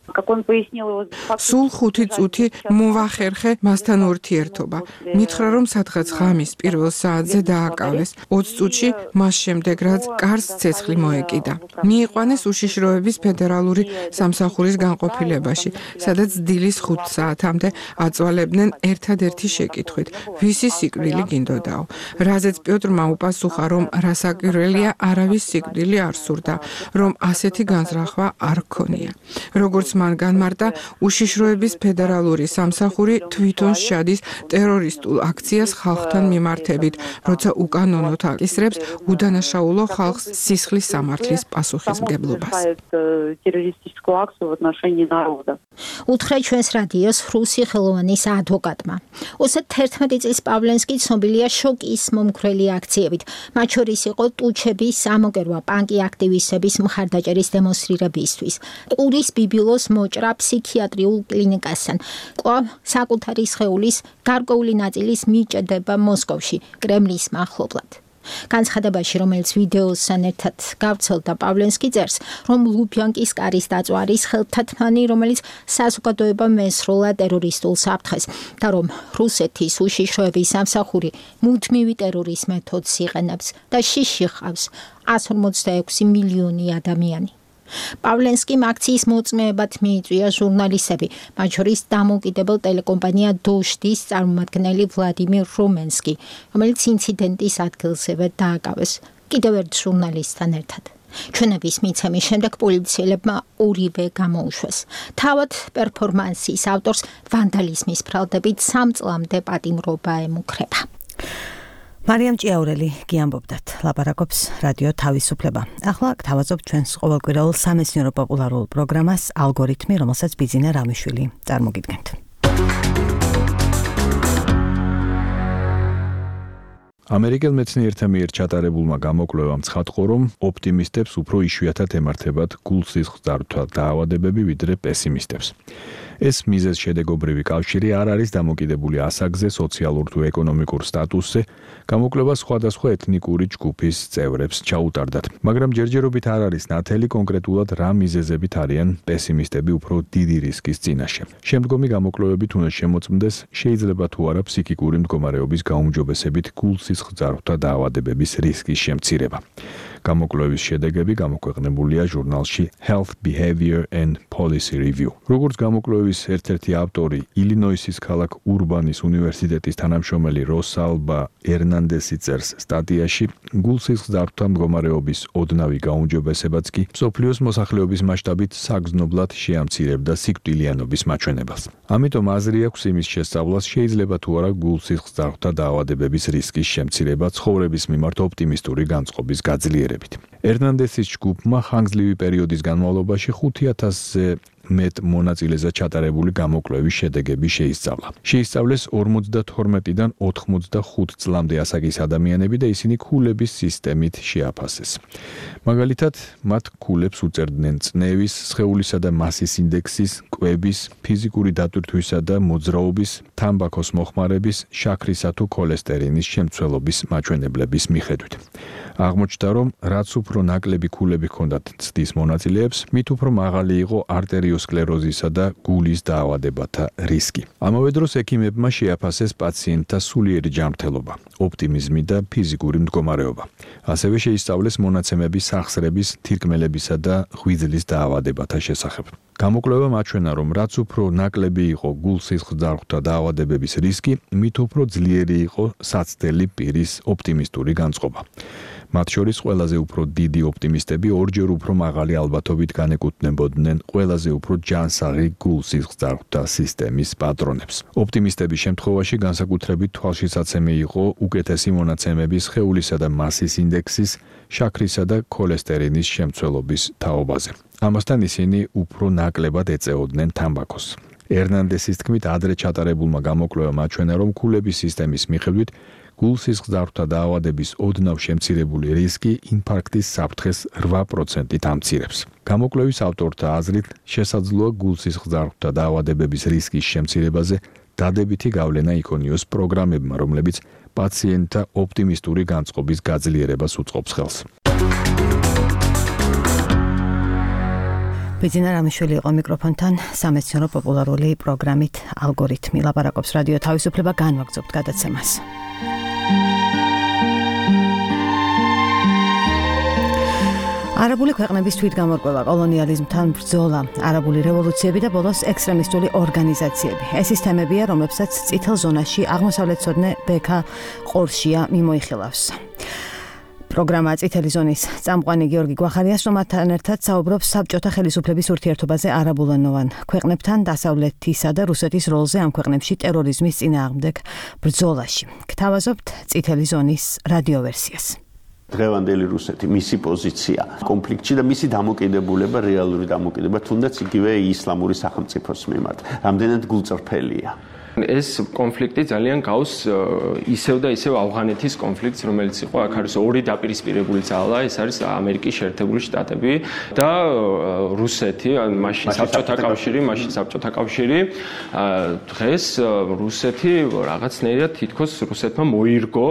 სულ ხუთი წუთი მოვახერხე მასთან ურთიერთობა. მითხრა რომ სადღაც ღამის პირველ საათზე დააკავეს. ოცი წუთში მას შემდეგ რაც კარს ცეცხლი მოეკიდა. მიიყვანეს უშიშროების ფედერალური სამსახურის განყოფილებაში, სადაც დილის ხუთ საათამდე აწვალებდნენ ერთადერთი შეკითხვით: ვისი სიკვდილი გინდოდაო? რაზეც პიოტრმა უპასუხა, რომ რასაკვირველია, არავის სიკვდილი არ სურდა, რომ ასეთი განზრახვა არ ჰქონია. როგორც მან განმარტა, უშიშროების ფედერალური სამსახური თვითონ შედის ტერორისტულ აქციას ხალხთან მიმართებით, როცა უკანონოდ აკისრებს უდანაშაულო ხალხს სისხლის სამართლის პასუხისმგებლობას. უთხრა ჩვენს რადიოს რუსი ხელოვანის ადვოკატმა. ოცდაერთმეტი წლის პავლენსკი ცნობილია შოკის მომხრელი აქციებით. მათ შორის იყო ტუჩების ამოკერვა პანკი აქტივისტების მხარდაჭერის დემონსტრირებისთვის. ყურის ბიბილოს მოჭრა ფსიქიატრიულ კლინიკასთან. კვლავ საკუთარი სხეულის გარკვეული ნაწილის მიჭედება მოსკოვში, კრემლის მახლობლად. განცხადებაში, რომელიც ვიდეოსთან ერთად გავრცელდა, პავლენსკი წერს, რომ ლუბიანკის კარის დაწვა არის ხელთათმანი, რომელიც საზოგადოება მესროლა ტერორისტულ საფრთხეს და რომ რუსეთის უშიშროების სამსახური მუდმივი ტერორის მეთოდს იყენებს და შიში ხავს εκατს ორმოცდაექვსი მილიონი ადამიანი. პავლენსკიმ აქციის მოწმეებად მიიწვია ჟურნალისტები, მათ შორის დამოუკიდებელ ტელეკომპანია დოჟდის წარმომადგენელი ვლადიმირ რომენსკი, რომელიც ინციდენტის ადგილზევე დააკავეს კიდევ ერთ ჟურნალისტთან ერთად. ჩვენების მიცემის შემდეგ პოლიციელებმა ორივე გამოუშვეს. თავად პერფორმანსის ავტორს ვანდალიზმის ბრალდებით სამ წლამდე პატიმრობა ემუქრება. მარიამ ჭიაურელი გიამბობდათ, ლაპარაკობს რადიო თავისუფლება. ახლა გთავაზობ ჩვენს ყოველკვირეულ სამეცნიერო პოპულარულ პროგრამას ალგორითმი, რომელსაც ბიძინა რამიშვილი წარმოგიდგენთ. ამერიკელ მეცნიერთა მიერ ჩატარებულმა გამოკვლევამ ცხადყო, რომ ოპტიმისტებს უფრო იშვიათად ემართებათ გულსისხლძარღვთა დაავადებები, ვიდრე პესიმისტებს. ეს მიზეზ-შედეგობრივი კავშირი არ არის დამოკიდებული ასაკზე, სოციალურ თუ ეკონომიკურ სტატუსზე, გამოკვლევა სხვადასხვა ეთნიკური ჯგუფის წევრებს ჩაუტარდათ, მაგრამ ჯერჯერობით არ არის ნათელი კონკრეტულად რა მიზეზებით არიან პესიმისტები უფრო დიდი რისკის წინაშე. შემდგომი გამოკვლევებით უნდა შემოწმდეს, შეიძლება თუ არა ფსიქიკური მდგომარეობის გაუმჯობესებით გულსისხლძარღვთა დაავადებების რისკის შემცირება. გამოკვლევის შედეგები გამოქვეყნებულია ჟურნალში Health Behavior and Policy Review. როგორც გამოკვლევის ერთ-ერთი ავტორი, ილინოისის ქალაქ ურბანის უნივერსიტეტის თანამშრომელი როსალბა ერნანდესი წერს სტატიაში, გულსისხლძარღვთა მდგომარეობის ოდნავი გაუმჯობესებაც კი მსოფლიოს მოსახლეობის მასშტაბით საგრძნობლად შეამცირებდა სიკვდილიანობის მაჩვენებელს. ამიტომ აზრი აქვს იმის შესწავლას, შეიძლება თუ არა გულსისხლძარღვთა დაავადებების რისკის შემცირება ცხოვრების მიმართ ოპტიმისტური განწყობის გაძლიერებით. ერნანდესის ჯგუფმა ხანგრძლივი პერიოდის განმავლობაში ხუთი ათასზე მეტ მონაწილეზე ჩატარებული გამოკვლევის შედეგები შეისწავლა. შეისწავლეს ორმოცდათორმეტიდან ოთხმოცდახუთ წლამდე ასაკის ადამიანები და ისინი ქულების სისტემით შეაფასეს. მაგალითად, მათ ქულებს უწერდნენ წნევის, სხეულისა და მასის ინდექსის, კვების, ფიზიკური დატვირთვისა და მოძრაობის, თამბაქოს მოხმარების, შაქრისა თუ ქოლესტერინის შემცველობის მაჩვენებლების მიხედვით. აღმოჩნდა, რომ რაც უფრო ნაკლები ქულები ჰქონდათ ცდის მონაწილეებს, მით უფრო მაღალი იყო არტერიოსკლეროზისა და გულის დაავადებათა რისკი. ამავე დროს ექიმებმა შეაფასეს პაციენტთა სულიერი ჯანმრთელობა, ოპტიმიზმი და ფიზიკური მდგომარეობა. ასევე შეისწავლეს მონაცემები სახსრების, თირკმელებისა და ღვიძლის დაავადებათა შესახებ. გამოკვლევამ აჩვენა, რომ რაც უფრო ნაკლები იყო გულსისხლძარღვთა დაავადებების რისკი, მით უფრო ძლიერი იყო საცდელი პირის ოპტიმისტური განწყობა. მათ შორის ყველაზე უფრო დიდი ოპტიმისტები ორჯერ უფრო მაღალი ალბათობით განეკუთვნებოდნენ ყველაზე უფრო ჯანსაღი გულსისხლძარღვთა სისტემის პატრონებს. ოპტიმისტების შემთხვევაში განსაკუთრებით თვალშისაცემი იყო უკეთესი მონაცემები სხეულისა და მასის ინდექსის, შაქრისა და ქოლესტერინის შემცველობის თაობაზე. ამასთან ისინი უფრო ნაკლებად ეწეოდნენ თამბაქოს. ერნანდესის თქმით, ადრე ჩატარებულმა გამოკვლევამ აჩვენა, რომ ქულების სისტემის მიხედვით გულსისხლძარღვთა დაავადების ოდნავ შემცირებული რისკი ინფარქტის საფრთხეს რვა პროცენტით ამცირებს. გამოკვლევის ავტორთა აზრით, შესაძლოა გულსისხლძარღვთა დაავადებების რისკის შემცირებაზე დადებითი გავლენა იქონიოს პროგრამებმა, რომლებიც პაციენტთა ოპტიმისტური განწყობის გაძლიერებას უწყობს ხელს. ბიძინა რამიშვილი იყო მიკროფონთან სამეცნიერო პოპულარული პროგრამით ალგორითმი. ლაპარაკობს რადიო თავისუფლება, განვაგრძობთ გადაცემას. არაბული ქვეყნების თვითგამორკვევა, კოლონიალიზმთან ბრძოლა, არაბული რევოლუციები და ბოლოს ექსტრემისტული ორგანიზაციები. ეს ის თემებია, რომლებსაც წითელ ზონაში აღმოსავლეთცოდნე ბექა ყორშია მიმოიხილავს. პროგრამა წითელი ზონის წამყვანი გიორგი გვახარიას, რომელთან ერთად საუბრობს საბჭოთა ხელისუფლების ურთიერთობაზე არაბულენოვან ქვეყნებთან, დასავლეთისა და რუსეთის როლზე ამ ქვეყნებში ტერორიზმის წინააღმდეგ ბრძოლაში. გთავაზობთ წითელი ზონის რადიოვერსიას. დღევანდელი რუსეთი, მისი პოზიცია კონფლიქტში და მისი დამოკიდებულება, რეალური დამოკიდებულება თუნდაც იგივე ისლამური სახელმწიფოს მიმართ, რამდენად გულწრფელია. ეს კონფლიქტი ძალიან გავს ისევ და ისევ ავღანეთის კონფლიქტს, რომელიც იყო აქ არის ორი დაპირისპირებული ძალა, ეს არის ამერიკის შეერთებული შტატები და რუსეთი, მაშინ საბჭოთა კავშირი, მაშინ საბჭოთა კავშირი. დღეს რუსეთი რაღაცნაირად თითქოს რუსეთმა მოირგო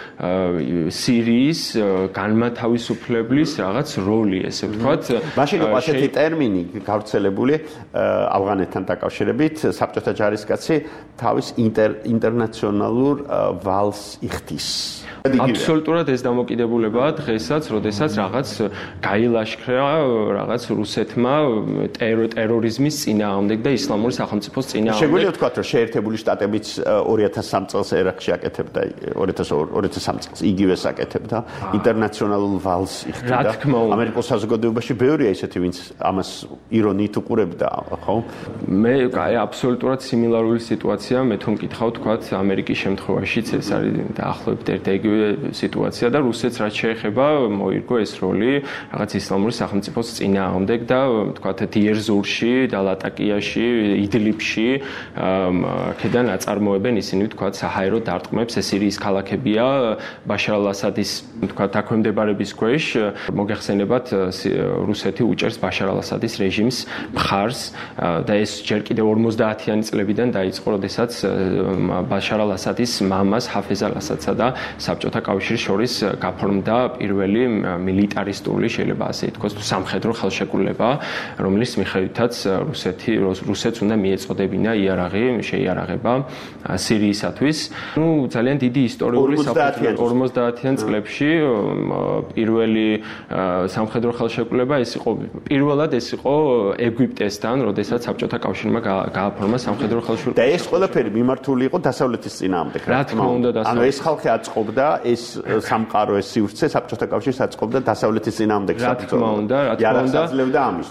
სირიის განმათავისუფლებლის რაღაც როლი, ესე ვთქვათ. მაშინ იყო ასეთი ტერმინი გავრცელებული ავღანეთთან დაკავშირებით, საბჭოთა ჯარისკაცი თავის ინტერ ინტერნაციონალურ ვალს იხდის. აბსოლუტურად ეს დამოკიდებულებაა დღესაც, როდესაც რაღაც გაილაშქრა რაღაც რუსეთმა ტერორიზმის წინააღმდეგ და ისლამური სახელმწიფოს წინააღმდეგ. შეგვიძლია ვთქვათ, რომ შეერთებული შტატებიც ორი ათას სამ წელს ერაყში აკეთებდა, ორი ათას სამ წელს იგივეს აკეთებდა, ინტერნაციონალურ ვალს იხდიდა. ამერიკულ საზოგადოებაში ბევრია ისეთი, ვინც ამას ირონიით უყურებდა, ხო? მე აი აბსოლუტურად სიმილარული სიტუაცია, მე თუ მკითხავ, თქვათ, ამერიკის შემთხვევაშიც ეს არის დაახლოებით ერთ სიტუაცია და რუსეთს რაც შეეხება მოირგო ეს როლი რაღაც ისლამური სახელმწიფოს წინააღმდეგ და თქვათ დიერზურში და ლატაკიაში, იდლიბში აქედან აწარმოებენ ისინი თქვათ საჰაერო დარტყმებს, ეს სირიის ქალაქებია ბაშარ ალ-ასადის თქვათ დაქვემდებარების ქვეშ. მოგეხსენებათ რუსეთი უჭერს ბაშარ ალ-ასადის რეჟიმს მხარს და ეს ჯერ კიდევ ორმოცდაათიანი წლებიდან დაიწყო, როდესაც ბაშარ ალ-ასადის მამას ჰაფეზ ალ-ასადსა და საბჭოთა კავშირის შორის გაფორმდა პირველი მილიტარისტული, შეიძლება ასე ითქვას, სამხედრო ხელშეკრულება, რომლის მიხედვითაც რუსეთი რუსეთს უნდა მიეწოდებინა იარაღი, შეიარაღება სირიისათვის. ნუ ძალიან დიდი ისტორიული საფუძველი ორმოცდაათიან წლებში პირველი სამხედრო ხელშეკრულება ეს იყო პირველად ეს იყო ეგვიპტესთან, როდესაც საბჭოთა კავშირმა გააფორმა სამხედრო ხელშეკრულება. და ეს ყველაფერი მიმართული იყო დასავლეთის წინააღმდეგ, რა თქმა უნდა, ანუ ეს ხალხი აწყობდა ეს სამყარო, ეს სივრცე საბჭოთა კავშირს აწყობდა დასავლეთის წინააღმდეგ საბრძოლო. რა თქმა უნდა, რა თქმა უნდა. აძლევდა ამის.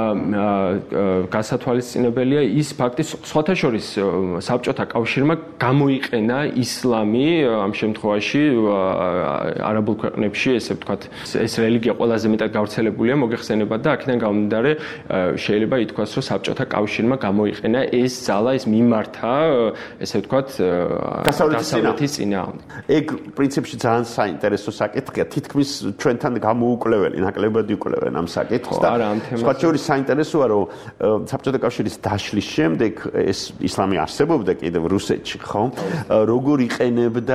აა გასათვალისწინებელია ის ფაქტი, სხვათა შორის საბჭოთა კავშირმა გამოიყენა ისლამი ამ შემთხვევაში არაბულ ქვეყნებში, ესე ვთქვათ, ეს რელიგია ყველაზე მეტად გავრცელებულია, მოგეხსენებათ და აქედან გამომდინარე შეიძლება ითქვას, რომ საბჭოთა კავშირმა გამოიყენა ეს ძალა, ეს მიმართა, ესე ვთქვათ, დასავლეთის წინააღმდეგ. ეგ პრინციპში ძალიან საინტერესო საკითხია, თითქმის ჩვენთან გამოუკლეველი, ნაკლებად იკლევენ ამ საკითხს და სხვა შორის საინტერესოა, რომ საბჭოთა კავშირის დაშლის შემდეგ ეს ისლამი არსებობდა კიდევ რუსეთში, ხო? როგორ იყენებდა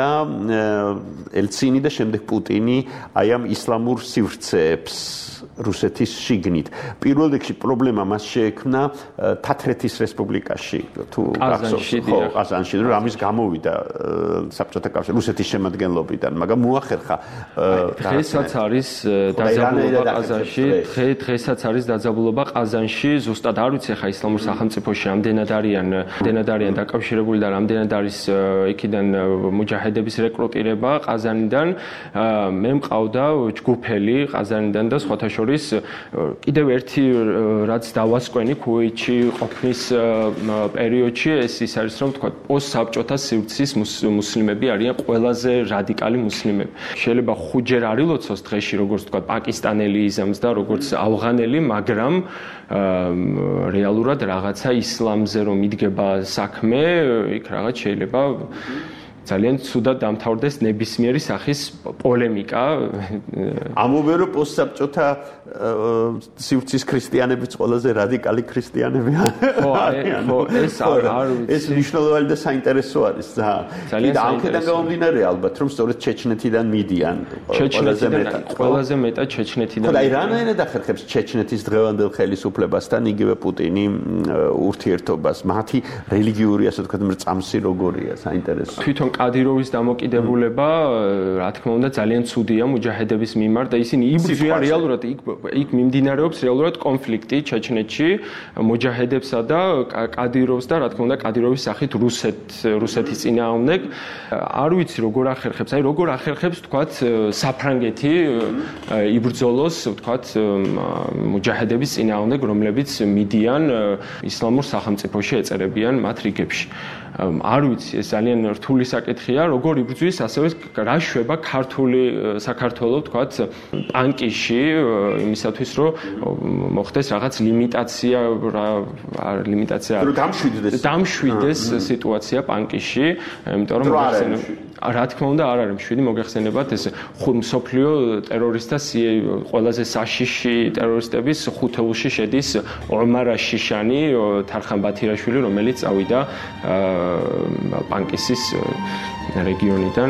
ელცინი და შემდეგ პუტინი აი ამ ისლამურ სივრცეებს რუსეთის შიგნით. პირველ რიგში პრობლემა მას შეექმნა თათრეთის რესპუბლიკაში, თუ გახსოვს, ხო, ყაზანში, რომ ამის გამოვიდა საბჭოთა კავშირი რუსეთის შემადგენლობიდან, მაგრამ მოახერხა დღესაც არის დაძაბულობა ყაზანში, დღესაც არის დაძაბულობა ყაზანში, ზუსტად არ ვიცი ხა ისლამურ სახელმწიფოში რამდენად არიან, რამდენად არიან დაკავშირებული და რამდენად არის იქიდან მუჯაჰედების რეკრუტირება ყაზანიდან. მე მყავდა ჯგუფელი ყაზანიდან და სხვათა შორის კიდევ ერთი რაც დავასკვენი ქუვეითში ყოფნის პერიოდში ეს ის არის რომ თქვა პოსტსაბჭოთა სივრცის მუსლიმები არიან ყველაზე რადიკალი მუსლიმები. შეიძლება ხუჯერ არ ილოცოს დღეში როგორც თქვა პაკისტანელი იზამს და როგორც ავღანელი, მაგრამ რეალურად რაღაცა ისლამზე რომ იდგება საქმე, იქ რაღაც შეიძლება ძალიან ცუდად დამთავრდეს ნებისმიერი სახის პოლემიკა. ამობერო პოსტსაბჭოთა სივრცის ქრისტიანებიც ყველაზე რადიკალი ქრისტიანები არიან. ხო, ეს არ ეს მნიშვნელოვანი და საინტერესო არის და ძალიან ამქიდან გამომდინარე ალბათ რომ სწორედ ჩეჩნეთიდან მიდიან ყველაზე მეტად. ყველაზე მეტად ჩეჩნეთიდან. და ირანაირად ახერხებს ჩეჩნეთის დღევანდელ ხელისუფლებასთან იგივე პუტინი ურთიერთობას. მათი რელიგიური ასე ვთქვათ მრწამსი როგორია საინტერესო. თვითონ კადიროვის დამოკიდებულება, რა თქმა უნდა, ძალიან ცუდია მუჯაჰედების მიმართ და ისინი იბრძვიან რეალურად იქ იქ მიმდინარეობს რეალურად კონფლიქტი ჩეჩნეთში მუჯაჰედებსა და კადიროვს და რა თქმა უნდა კადიროვის სახით რუსეთ რუსეთის წინააღმდეგ. არ ვიცი როგორ ახერხებს, აი როგორ ახერხებს ვთქვათ საფრანგეთი იბრძოლოს ვთქვათ მუჯაჰედების წინააღმდეგ, რომლებიც მიდიან ისლამურ სახელმწიფოში ეწერებიან მათ რიგებში. არ ვიცი, ეს ძალიან რთული საკითხია, როგორ იბრძვის, ასევე რა შვება ქართული საქართველოს ვთქვათ პანკიში იმისათვის, რომ მოხდეს რაღაც limitatsiya, რა limitatsiya რომ დამშვიდდეს დამშვიდდეს სიტუაცია პანკიში, იმიტომ რომ რა თქმა უნდა არ არის მშვიდი, მოგეხსენებათ ეს მსოფლიო ტერორისტთა ყველაზე საშიში ტერორისტების ხუთეულში შედის ომარ შიშანი, თარხან ბათირაშვილი, რომელიც წავიდა პანკისის რეგიონიდან.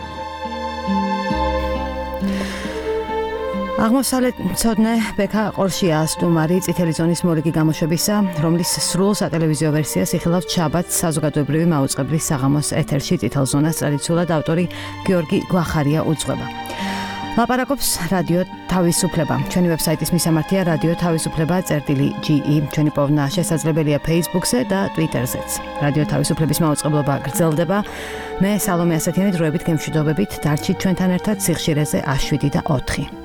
აღმოსავლეთმცოდნე ბექა ყორშია სტუმარი წითელი ზონის მორიგი გამოშვებისა, რომლის სრულ სატელევიზიო ვერსიას იხილავს შაბათს საზოგადოებრივი მაუწყებლის საღამოს ეთერში წითელ ზონას ტრადიციულად ავტორი გიორგი გვახარია უძღვება. ლაპარაკობს რადიო თავისუფლება. ჩვენი ვებსაიტის მისამართია რადიო თავისუფლება წერტილი ჯი ი. ჩვენი პოვნა შესაძლებელია Facebook-ზე და Twitter-ზეც. რადიო თავისუფლების მაუწყებლობა გრძელდება. მე სალომე ასათიანი დროებით გემშვიდობებით, დარჩით ჩვენთან ერთად სიხშირეზე შვიდი და ოთხი.